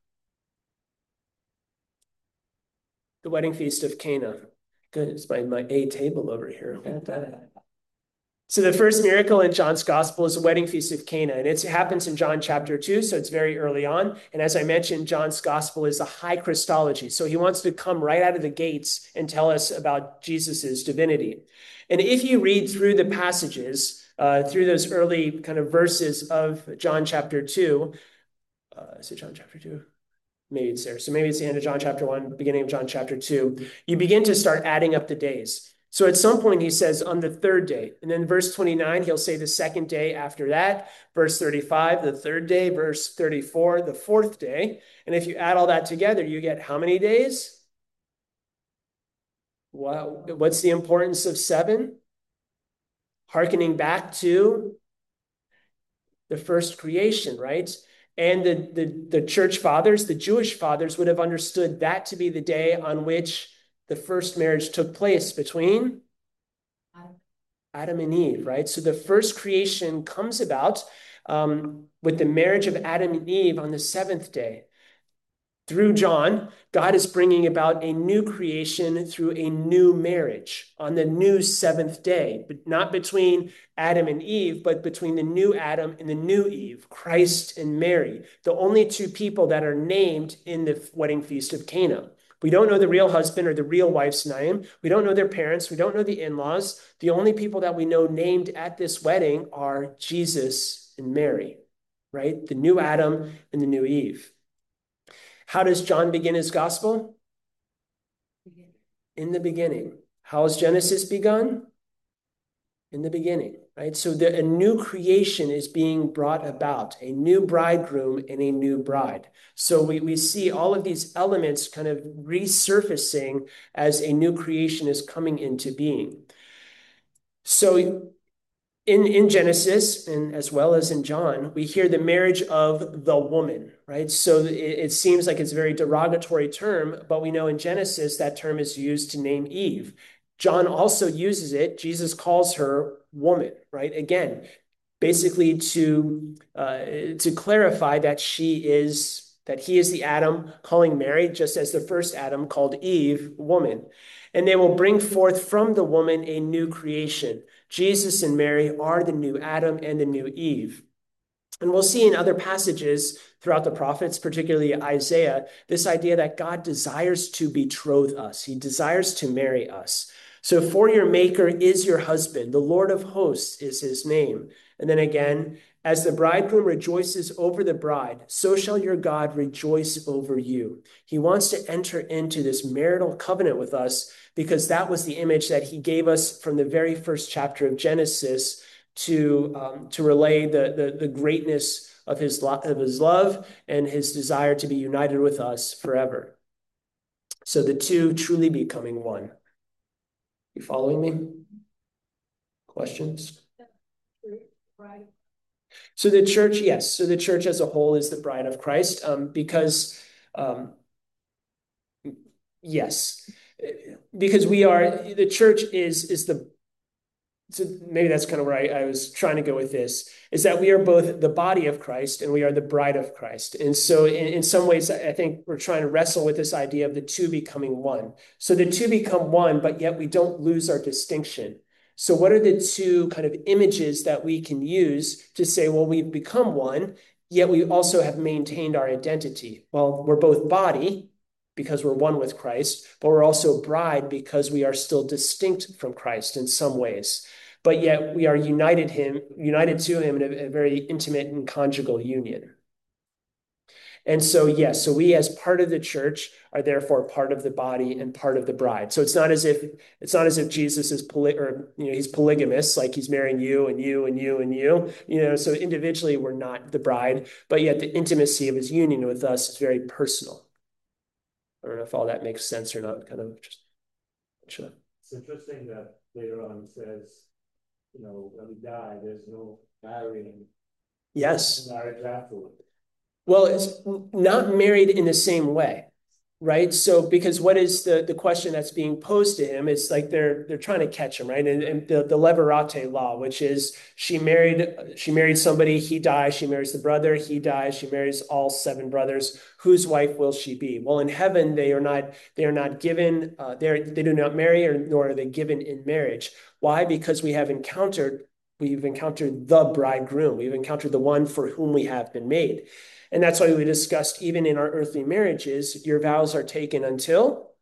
The wedding feast of Cana. Good, it's my A table over here. So the first miracle in John's gospel is the wedding feast of Cana, and it happens in John chapter 2, so it's very early on. And as I mentioned, John's gospel is a high Christology. So he wants to come right out of the gates and tell us about Jesus's divinity. And if you read through the passages, through those early kind of verses of John chapter 2, is it John chapter 2? Maybe it's there. So maybe it's the end of John chapter 1, beginning of John chapter 2. You begin to start adding up the days. So at some point he says on the 3rd day, and then verse 29, he'll say the 2nd day after that, verse 35, the 3rd day, verse 34, the 4th day. And if you add all that together, you get how many days? What's the importance of 7? Hearkening back to the first creation, right? And the church fathers, the Jewish fathers, would have understood that to be the day on which the first marriage took place between Adam and Eve, right? So the first creation comes about with the marriage of Adam and Eve on the seventh day. Through John, God is bringing about a new creation through a new marriage on the new seventh day, but not between Adam and Eve, but between the new Adam and the new Eve, Christ and Mary, the only two people that are named in the wedding feast of Cana. We don't know the real husband or the real wife's name. We don't know their parents. We don't know the in-laws. The only people that we know named at this wedding are Jesus and Mary, right? The new Adam and the new Eve. How does John begin his gospel? In the beginning. How has Genesis begun? In the beginning, right? So a new creation is being brought about, a new bridegroom and a new bride. So we see all of these elements kind of resurfacing as a new creation is coming into being. So in Genesis, and as well as in John, we hear the marriage of the woman, right? So it seems like it's a very derogatory term, but we know in Genesis that term is used to name Eve. John also uses it. Jesus calls her woman, right? Again, basically to clarify that he is the Adam calling Mary, just as the first Adam called Eve woman. And they will bring forth from the woman a new creation. Jesus and Mary are the new Adam and the new Eve. And we'll see in other passages throughout the prophets, particularly Isaiah, this idea that God desires to betroth us. He desires to marry us. So for your maker is your husband. The Lord of hosts is his name. And then again, as the bridegroom rejoices over the bride, so shall your God rejoice over you. He wants to enter into this marital covenant with us because that was the image that he gave us from the very first chapter of Genesis to relay the greatness of his love and his desire to be united with us forever. So the two truly becoming one. You following me? Questions? So the church, yes. So the church as a whole is the bride of Christ, because yes, because the church is the. So maybe that's kind of where I was trying to go with this, is that we are both the body of Christ and we are the bride of Christ. And so in some ways, I think we're trying to wrestle with this idea of the two becoming one. So the two become one, but yet we don't lose our distinction. So what are the two kind of images that we can use to say, well, we've become one, yet we also have maintained our identity? Well, we're both body because we're one with Christ, but we're also bride because we are still distinct from Christ in some ways. But yet we are united to him in a very intimate and conjugal union. And so, yes, so we as part of the church are therefore part of the body and part of the bride. So it's not as if Jesus is he's polygamous, like he's marrying you and you and you and you, so individually we're not the bride, but yet the intimacy of his union with us is very personal. I don't know if all that makes sense or not, kind of just. Sure.
It's interesting that later on it says, when we die, there's no marrying.
Yes.
Marriage afterward.
Well, it's not married in the same way, right? So because what is the question that's being posed to him? It's like they're trying to catch him, right? And the Levirate law, which is she married somebody, he dies, she marries the brother, he dies, she marries all 7 brothers. Whose wife will she be? Well, in heaven they are not given, they do not marry, nor are they given in marriage. Why? Because we've encountered the bridegroom. We've encountered the one for whom we have been made. And that's why we discussed, even in our earthly marriages, your vows are taken until.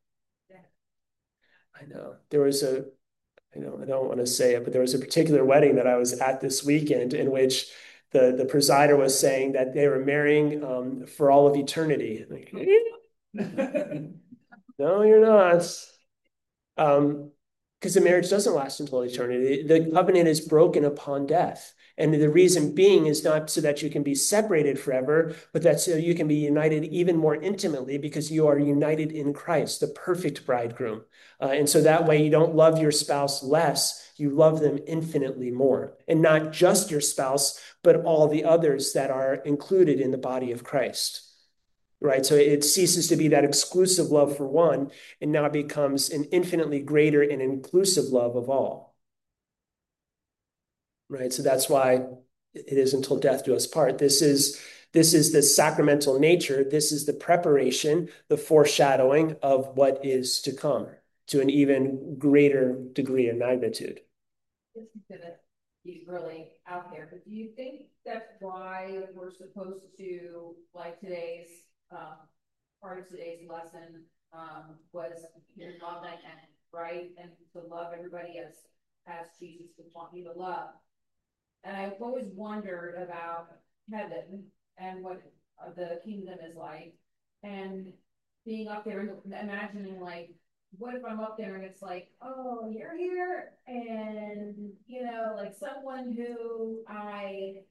I know there was I don't want to say it, but there was a particular wedding that I was at this weekend in which the presider was saying that they were marrying for all of eternity. Like, no, you're not. because the marriage doesn't last until eternity. The covenant is broken upon death. And the reason being is not so that you can be separated forever, but that so you can be united even more intimately because you are united in Christ, the perfect bridegroom. And so that way you don't love your spouse less, you love them infinitely more. And not just your spouse, but all the others that are included in the body of Christ. Right. So it ceases to be that exclusive love for one and now becomes an infinitely greater and inclusive love of all. Right. So that's why it is until death do us part. This is the sacramental nature. This is the preparation, the foreshadowing of what is to come to an even greater degree and magnitude.
This is gonna be really out there, but do you think that's why we're supposed to, like today's part of today's lesson was love that end, right? And to love everybody as Jesus would want you to love. And I've always wondered about heaven and what the kingdom is like, and being up there and imagining like, what if I'm up there and it's like, oh, you're here, and like someone who I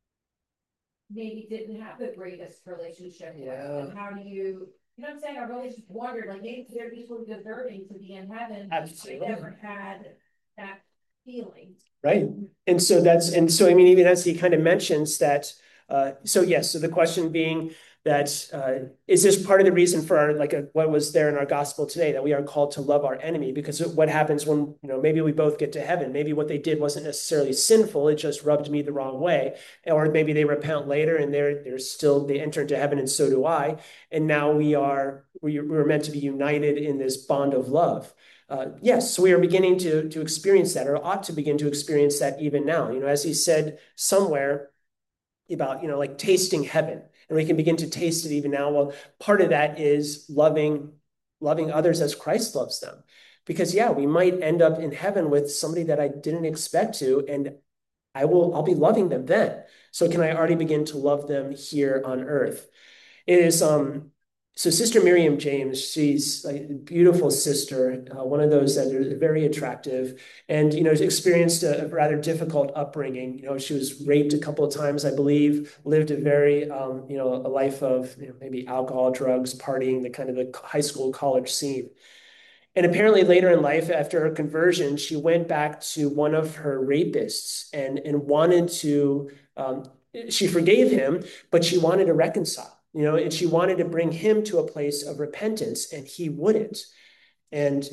maybe didn't have the greatest relationship with. And how do you know what I'm saying? I've always just wondered, like, maybe they're people deserving to be in heaven.
Absolutely.
I never had that feeling.
Right. And so I mean, even as he kind of mentions that, so yes, so the question being that, is this part of the reason for our, like what was there in our gospel today, that we are called to love our enemy? Because what happens when, maybe we both get to heaven, maybe what they did wasn't necessarily sinful, it just rubbed me the wrong way. Or maybe they repent later and they enter into heaven, and so do I. And now we're meant to be united in this bond of love. Yes, so we are beginning to experience that, or ought to begin to experience that even now. As he said somewhere about, like tasting heaven, and we can begin to taste it even now. Well, part of that is loving others as Christ loves them. Because yeah, we might end up in heaven with somebody that I didn't expect to, and I'll be loving them then. So can I already begin to love them here on earth? It is so Sister Miriam James, she's a beautiful sister, one of those that are very attractive, and experienced a rather difficult upbringing. She was raped a couple of times, I believe, lived a very a life of maybe alcohol, drugs, partying, the kind of the high school, college scene. And apparently later in life, after her conversion, she went back to one of her rapists and wanted to, she forgave him, but she wanted to reconcile, and she wanted to bring him to a place of repentance, and he wouldn't. And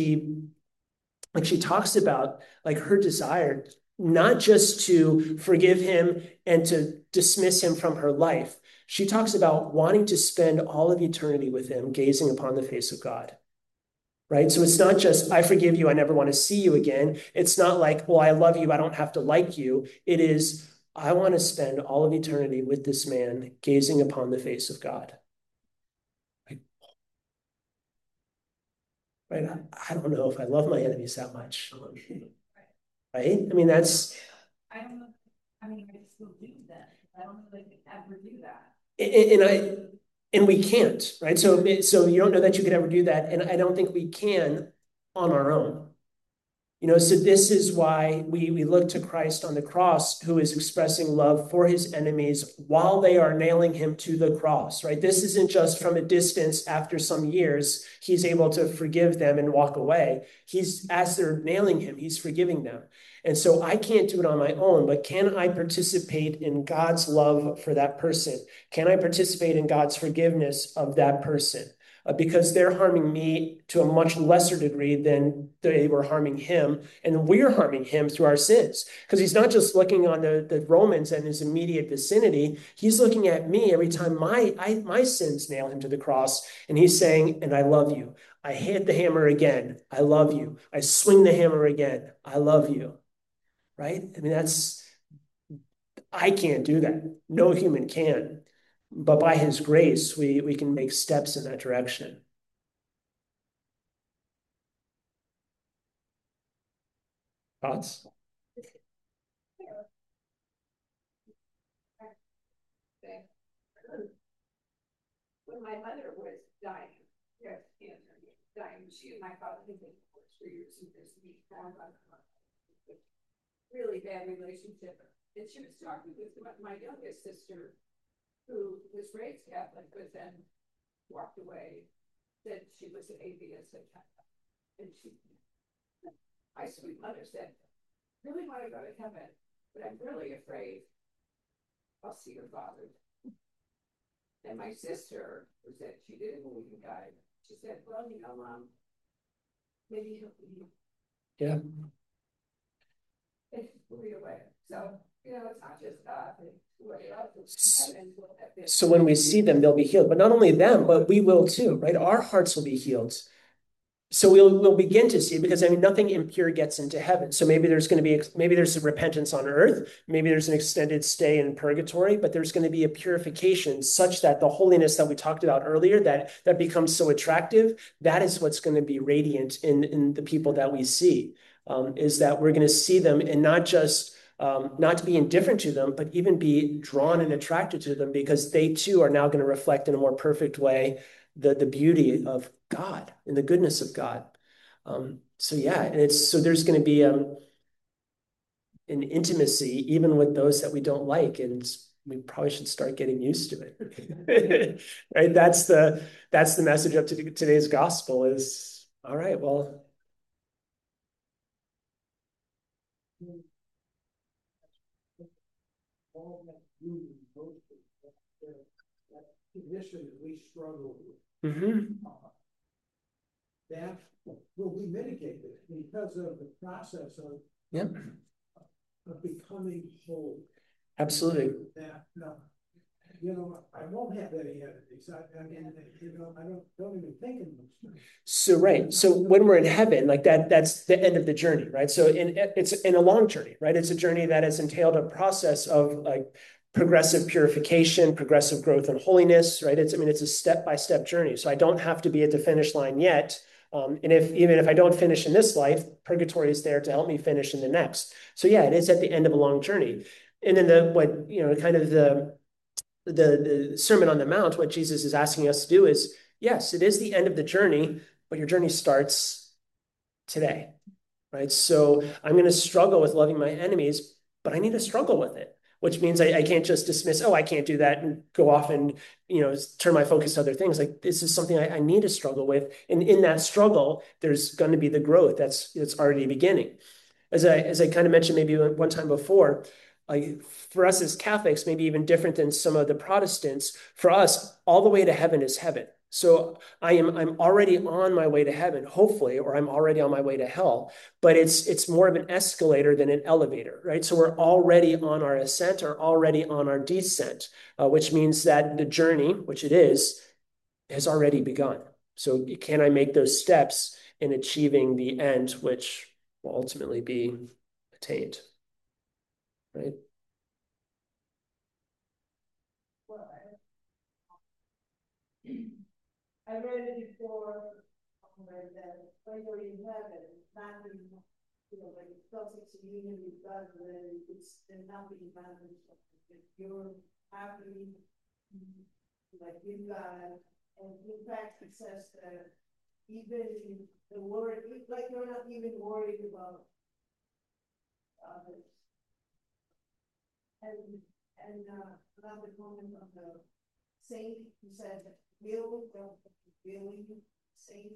she talks about like her desire, not just to forgive him and to dismiss him from her life. She talks about wanting to spend all of eternity with him, gazing upon the face of God. Right? So it's not just, I forgive you, I never want to see you again. It's not like, well, I love you, I don't have to like you. It is, I want to spend all of eternity with this man, gazing upon the face of God. Right? I don't know if I love my enemies that much. Right? I mean, that's...
I don't know. I mean, I still do that. I don't know if I could ever do
that. And we can't, right? So you don't know that you could ever do that. And I don't think we can on our own. So this is why we look to Christ on the cross, who is expressing love for his enemies while they are nailing him to the cross, right? This isn't just from a distance after some years, he's able to forgive them and walk away. As they're nailing him, he's forgiving them. And so I can't do it on my own, but can I participate in God's love for that person? Can I participate in God's forgiveness of that person? Because they're harming me to a much lesser degree than they were harming him. And we're harming him through our sins. Because he's not just looking on the Romans and his immediate vicinity. He's looking at me every time my sins nail him to the cross. And he's saying, and I love you. I hit the hammer again. I love you. I swing the hammer again. I love you. Right? I mean, I can't do that. No human can. But by his grace, we can make steps in that direction. Thoughts?
When my mother was dying, she and my father, for years and years. Really bad relationship. And she was talking with my youngest sister, who was raised Catholic, but then walked away, said she was an atheist. And my sweet mother said, really want to go to heaven, but I'm really afraid I'll see your father. And my sister said she didn't believe in God. She said, well, Mom, maybe he'll be.
Yeah.
It's really away. So, it's not just God.
So when we see them, they'll be healed. But not only them, but we will too, right? Our hearts will be healed. So we'll begin to see, because nothing impure gets into heaven. So maybe there's a repentance on earth, maybe there's an extended stay in purgatory, but there's going to be a purification such that the holiness that we talked about earlier, that becomes so attractive, that is what's going to be radiant in the people that we see. Is that we're going to see them and not just not to be indifferent to them, but even be drawn and attracted to them, because they too are now going to reflect in a more perfect way the beauty of God and the goodness of God. So yeah, and there's going to be an intimacy even with those that we don't like, and we probably should start getting used to it. Right? That's the message of today's gospel is, all right, well.
All that condition that we struggle with, that will be mitigated because of the process of becoming whole.
Absolutely.
That I won't have any enemies. I don't even think in those.
So right. So when we're in heaven, like that's the end of the journey, right? So it's in a long journey, right? It's a journey that has entailed a process of like progressive purification, progressive growth in holiness, right? It's a step-by-step journey. So I don't have to be at the finish line yet. And even if I don't finish in this life, purgatory is there to help me finish in the next. So yeah, it is at the end of a long journey. And then the Sermon on the Mount, what Jesus is asking us to do is, yes, it is the end of the journey, but your journey starts today, right? So I'm going to struggle with loving my enemies, but I need to struggle with it, which means I can't just dismiss, I can't do that, and go off and, turn my focus to other things. Like, this is something I need to struggle with. And in that struggle, there's going to be the growth that's already beginning. As I kind of mentioned maybe one time before, like for us as Catholics, maybe even different than some of the Protestants, for us, all the way to heaven is heaven. So I'm already on my way to heaven, hopefully, or I'm already on my way to hell, but it's more of an escalator than an elevator, right? So we're already on our ascent or already on our descent, which means that the journey, which it is, has already begun. So can I make those steps in achieving the end, which will ultimately be attained, right?
I read it before that when you're in heaven, not in, like perfect union with God, where it's nothing matters. You're happy, like with God, and in fact, it says that even the word, like you're not even worried about others. And another comment on the saint who said, really safe.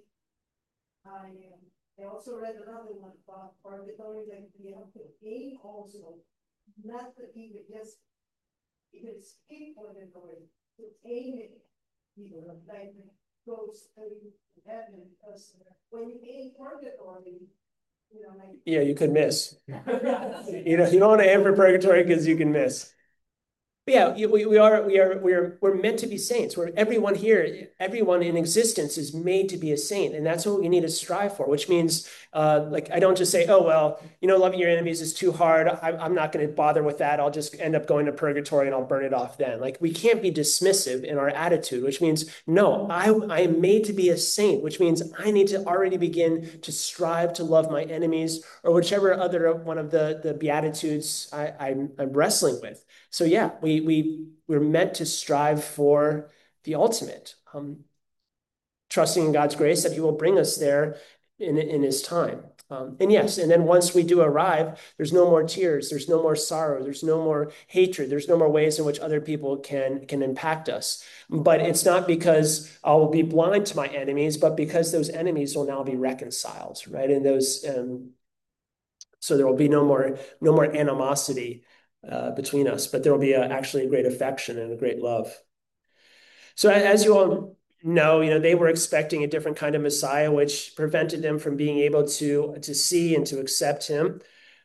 I also read another one about purgatory, like you have to aim also, not to even just even escape purgatory, to aim it, like goes to heaven, because when you aim purgatory, like
yeah, you could miss. You don't want to aim for purgatory because you can miss. But yeah, we're meant to be saints. Everyone here, everyone in existence is made to be a saint, and that's what we need to strive for. Which means, like, I don't just say, oh well, loving your enemies is too hard. I'm not going to bother with that. I'll just end up going to purgatory and I'll burn it off then. Like, we can't be dismissive in our attitude. Which means, no, I am made to be a saint. Which means I need to already begin to strive to love my enemies, or whichever other one of the beatitudes I'm wrestling with. So yeah, we're meant to strive for the ultimate, trusting in God's grace that He will bring us there in his time. And yes, and then once we do arrive, there's no more tears, there's no more sorrow, there's no more hatred, there's no more ways in which other people can impact us. But it's not because I will be blind to my enemies, but because those enemies will now be reconciled, right? And those, so there will be no more animosity between us, but there will be actually a great affection and a great love. So as you all know, they were expecting a different kind of Messiah, which prevented them from being able to see and to accept him.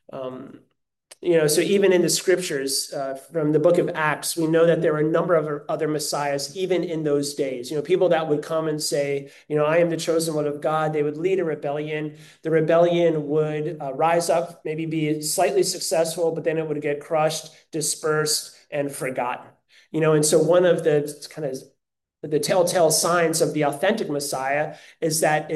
So even in the scriptures from the book of Acts, we know that there were a number of other messiahs, even in those days. People that would come and say, I am the chosen one of God. They would lead a rebellion. The rebellion would rise up, maybe be slightly successful, but then it would get crushed, dispersed, and forgotten. And so one of the kind of the telltale signs of the authentic Messiah is that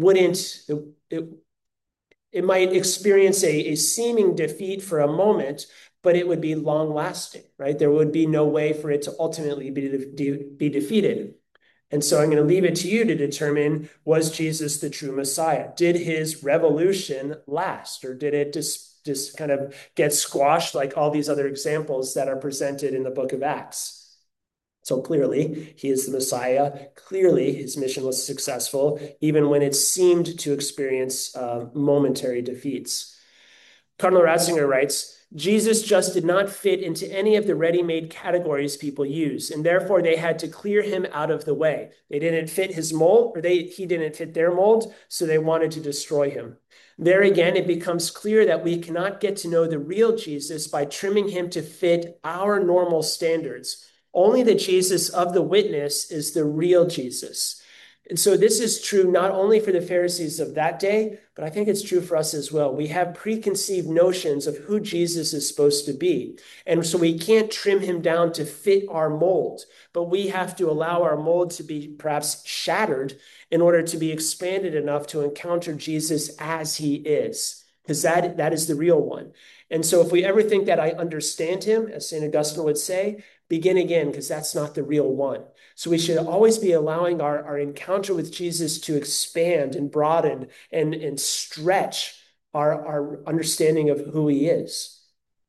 it might experience a seeming defeat for a moment, but it would be long lasting, right? There would be no way for it to ultimately be defeated. And so I'm going to leave it to you to determine, was Jesus the true Messiah? Did his revolution last, or did it just kind of get squashed like all these other examples that are presented in the book of Acts? So clearly, he is the Messiah. Clearly, his mission was successful, even when it seemed to experience momentary defeats. Cardinal Ratzinger writes, Jesus just did not fit into any of the ready-made categories people use, and therefore they had to clear him out of the way. They didn't fit his mold, or he didn't fit their mold, so they wanted to destroy him. There again, it becomes clear that we cannot get to know the real Jesus by trimming him to fit our normal standards. Only the Jesus of the witness is the real Jesus. And so this is true not only for the Pharisees of that day, but I think it's true for us as well. We have preconceived notions of who Jesus is supposed to be. And so we can't trim him down to fit our mold, but we have to allow our mold to be perhaps shattered in order to be expanded enough to encounter Jesus as he is, because that is the real one. And so if we ever think that I understand him, as St. Augustine would say, begin again, because that's not the real one. So we should always be allowing our encounter with Jesus to expand and broaden and stretch our understanding of who he is.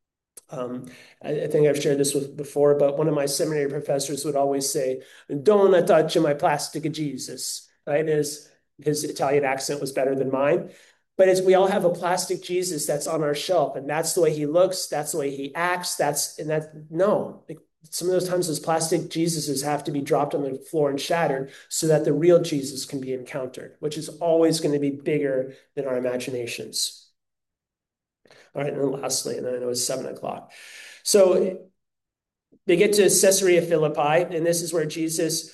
I think I've shared this before, but one of my seminary professors would always say, "Don't touch my plastic Jesus," right? His Italian accent was better than mine. But as we all have a plastic Jesus that's on our shelf, and that's the way he looks, that's the way he acts, some of those times those plastic Jesuses have to be dropped on the floor and shattered so that the real Jesus can be encountered, which is always going to be bigger than our imaginations. All right, and then lastly, and I know it's 7:00. So they get to Caesarea Philippi, and this is where Jesus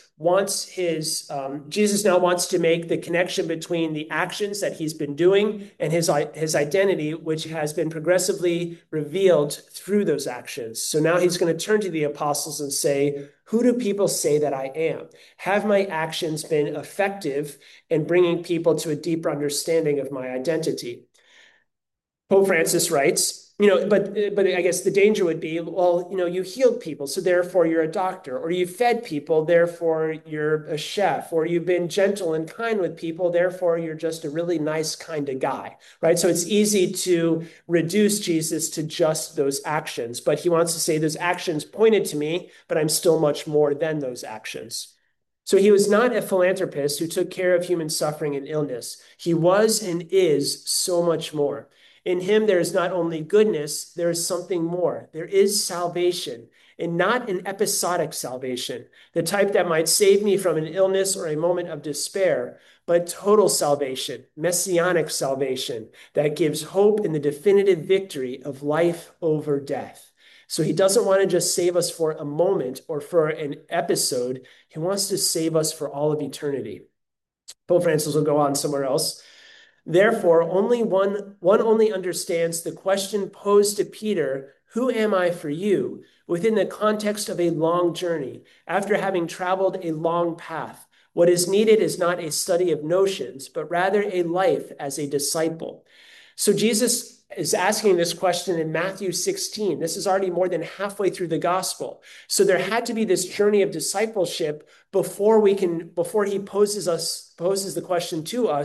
now wants to make the connection between the actions that he's been doing and his identity, which has been progressively revealed through those actions. So now he's going to turn to the apostles and say, who do people say that I am? Have my actions been effective in bringing people to a deeper understanding of my identity? Pope Francis writes, but I guess the danger would be, well, you healed people, so therefore you're a doctor, or you fed people, therefore you're a chef, or you've been gentle and kind with people, therefore you're just a really nice kind of guy, right? So it's easy to reduce Jesus to just those actions, but he wants to say those actions pointed to me, but I'm still much more than those actions. So he was not a philanthropist who took care of human suffering and illness. He was and is so much more. In him, there is not only goodness, there is something more. There is salvation, and not an episodic salvation, the type that might save me from an illness or a moment of despair, but total salvation, messianic salvation that gives hope in the definitive victory of life over death. So he doesn't want to just save us for a moment or for an episode. He wants to save us for all of eternity. Pope Francis will go on somewhere else. Therefore, one only understands the question posed to Peter, who am I for you, within the context of a long journey, after having traveled a long path. What is needed is not a study of notions, but rather a life as a disciple. So Jesus is asking this question in Matthew 16. This is already more than halfway through the gospel. So there had to be this journey of discipleship before he poses the question to us,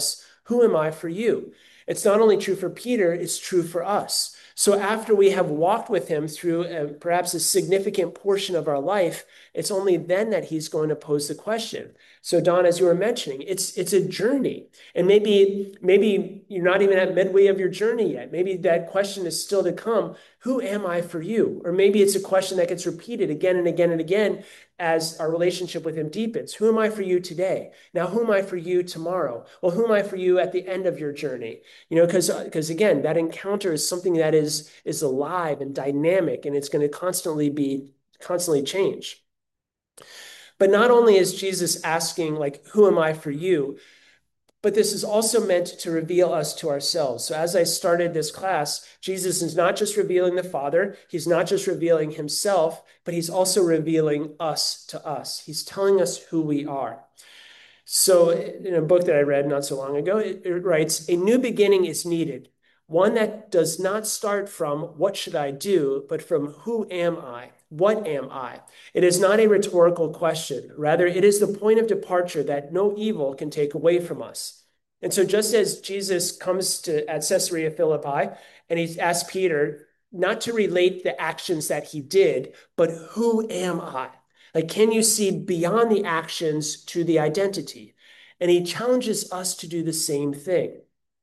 Who am I for you? It's not only true for Peter, it's true for us. So after we have walked with him through perhaps a significant portion of our life, it's only then that he's going to pose the question. So Don, as you were mentioning, it's a journey. And maybe you're not even at midway of your journey yet. Maybe that question is still to come. Who am I for you? Or maybe it's a question that gets repeated again and again and again as our relationship with him deepens. Who am I for you today? Now, who am I for you tomorrow? Well, who am I for you at the end of your journey? Because again, that encounter is something that is alive and dynamic, and it's going to constantly change. But not only is Jesus asking, like, who am I for you? But this is also meant to reveal us to ourselves. So as I started this class, Jesus is not just revealing the Father, he's not just revealing himself, but he's also revealing us to us. He's telling us who we are. So in a book that I read not so long ago, it writes, a new beginning is needed, one that does not start from what should I do, but from who am I? What am I? It is not a rhetorical question. Rather, it is the point of departure that no evil can take away from us. And so just as Jesus comes at Caesarea Philippi and he asks Peter not to relate the actions that he did, but who am I? Like, can you see beyond the actions to the identity? And he challenges us to do the same thing.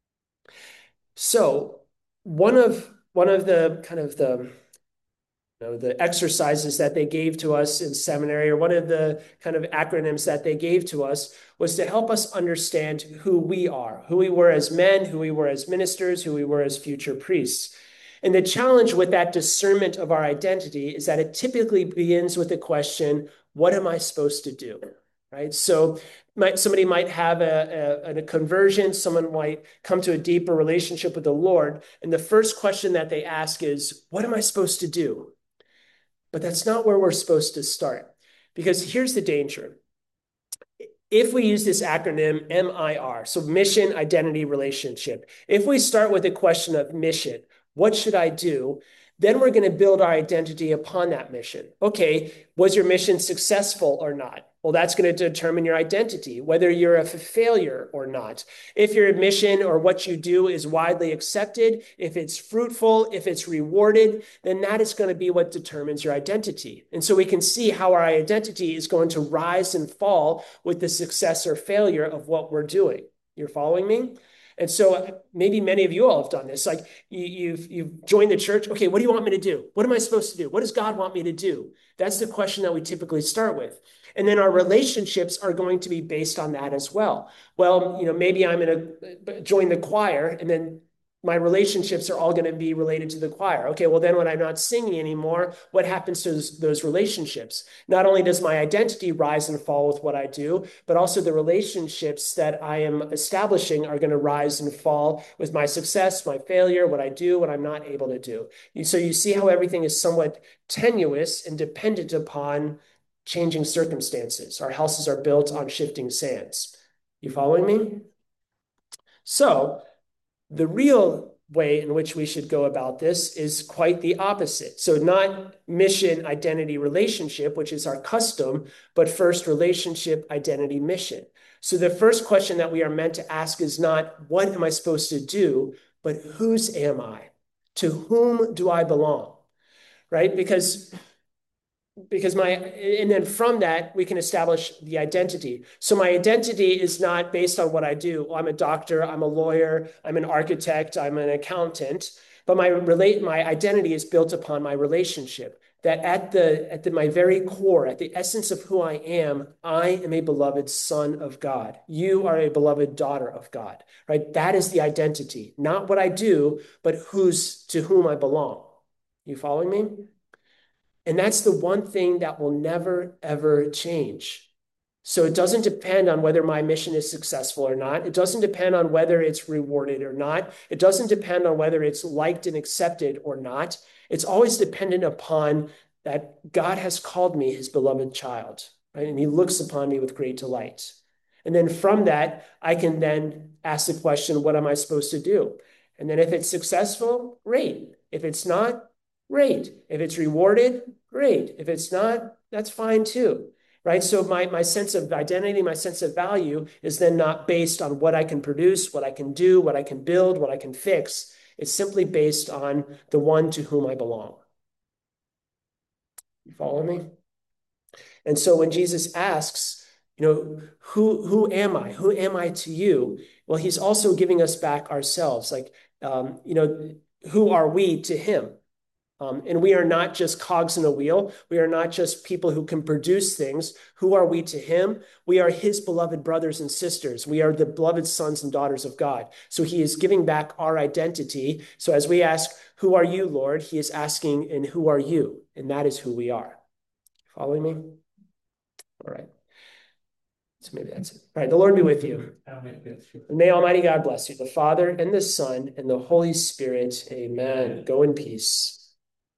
So one of the kind of the exercises that they gave to us in seminary, or one of the kind of acronyms that they gave to us, was to help us understand who we are, who we were as men, who we were as ministers, who we were as future priests. And the challenge with that discernment of our identity is that it typically begins with the question, what am I supposed to do? Right? So somebody might have a conversion, someone might come to a deeper relationship with the Lord, and the first question that they ask is, what am I supposed to do? But that's not where we're supposed to start, because here's the danger. If we use this acronym MIR, so mission, identity, relationship, if we start with the question of mission, what should I do? Then we're going to build our identity upon that mission. Okay, was your mission successful or not? Well, that's going to determine your identity, whether you're a failure or not. If your mission or what you do is widely accepted, if it's fruitful, if it's rewarded, then that is going to be what determines your identity. And so we can see how our identity is going to rise and fall with the success or failure of what we're doing. You're following me? And so maybe many of you all have done this. Like you've joined the church. Okay, what do you want me to do? What am I supposed to do? What does God want me to do? That's the question that we typically start with. And then our relationships are going to be based on that as well. Well, maybe I'm going to join the choir, and then my relationships are all going to be related to the choir. Okay, well, then when I'm not singing anymore, what happens to those relationships? Not only does my identity rise and fall with what I do, but also the relationships that I am establishing are going to rise and fall with my success, my failure, what I do, what I'm not able to do. So you see how everything is somewhat tenuous and dependent upon changing circumstances. Our houses are built on shifting sands. You following me? So the real way in which we should go about this is quite the opposite. So not mission, identity, relationship, which is our custom, but first relationship, identity, mission. So the first question that we are meant to ask is not what am I supposed to do, but whose am I? To whom do I belong? Right? Because and then from that, we can establish the identity. So my identity is not based on what I do. Well, I'm a doctor, I'm a lawyer, I'm an architect, I'm an accountant, but my identity is built upon my relationship. That at my very core, at the essence of who I am a beloved son of God. You are a beloved daughter of God, right? That is the identity, not what I do, but to whom I belong. You following me? And that's the one thing that will never, ever change. So it doesn't depend on whether my mission is successful or not. It doesn't depend on whether it's rewarded or not. It doesn't depend on whether it's liked and accepted or not. It's always dependent upon that God has called me his beloved child, right? And he looks upon me with great delight. And then from that, I can then ask the question, what am I supposed to do? And then if it's successful, great. If it's not, great. If it's rewarded, great. If it's not, that's fine too. right? So my sense of identity, my sense of value is then not based on what I can produce, what I can do, what I can build, what I can fix. It's simply based on the one to whom I belong. You follow me? And so when Jesus asks, who am I? Who am I to you? Well, he's also giving us back ourselves. Like, who are we to him? And we are not just cogs in a wheel. We are not just people who can produce things. Who are we to him? We are his beloved brothers and sisters. We are the beloved sons and daughters of God. So he is giving back our identity. So as we ask, who are you, Lord? He is asking, and who are you? And that is who we are. Following me? All right. So maybe that's it. All right. The Lord be with you. And may Almighty God bless you, the Father and the Son and the Holy Spirit. Amen. Go in peace.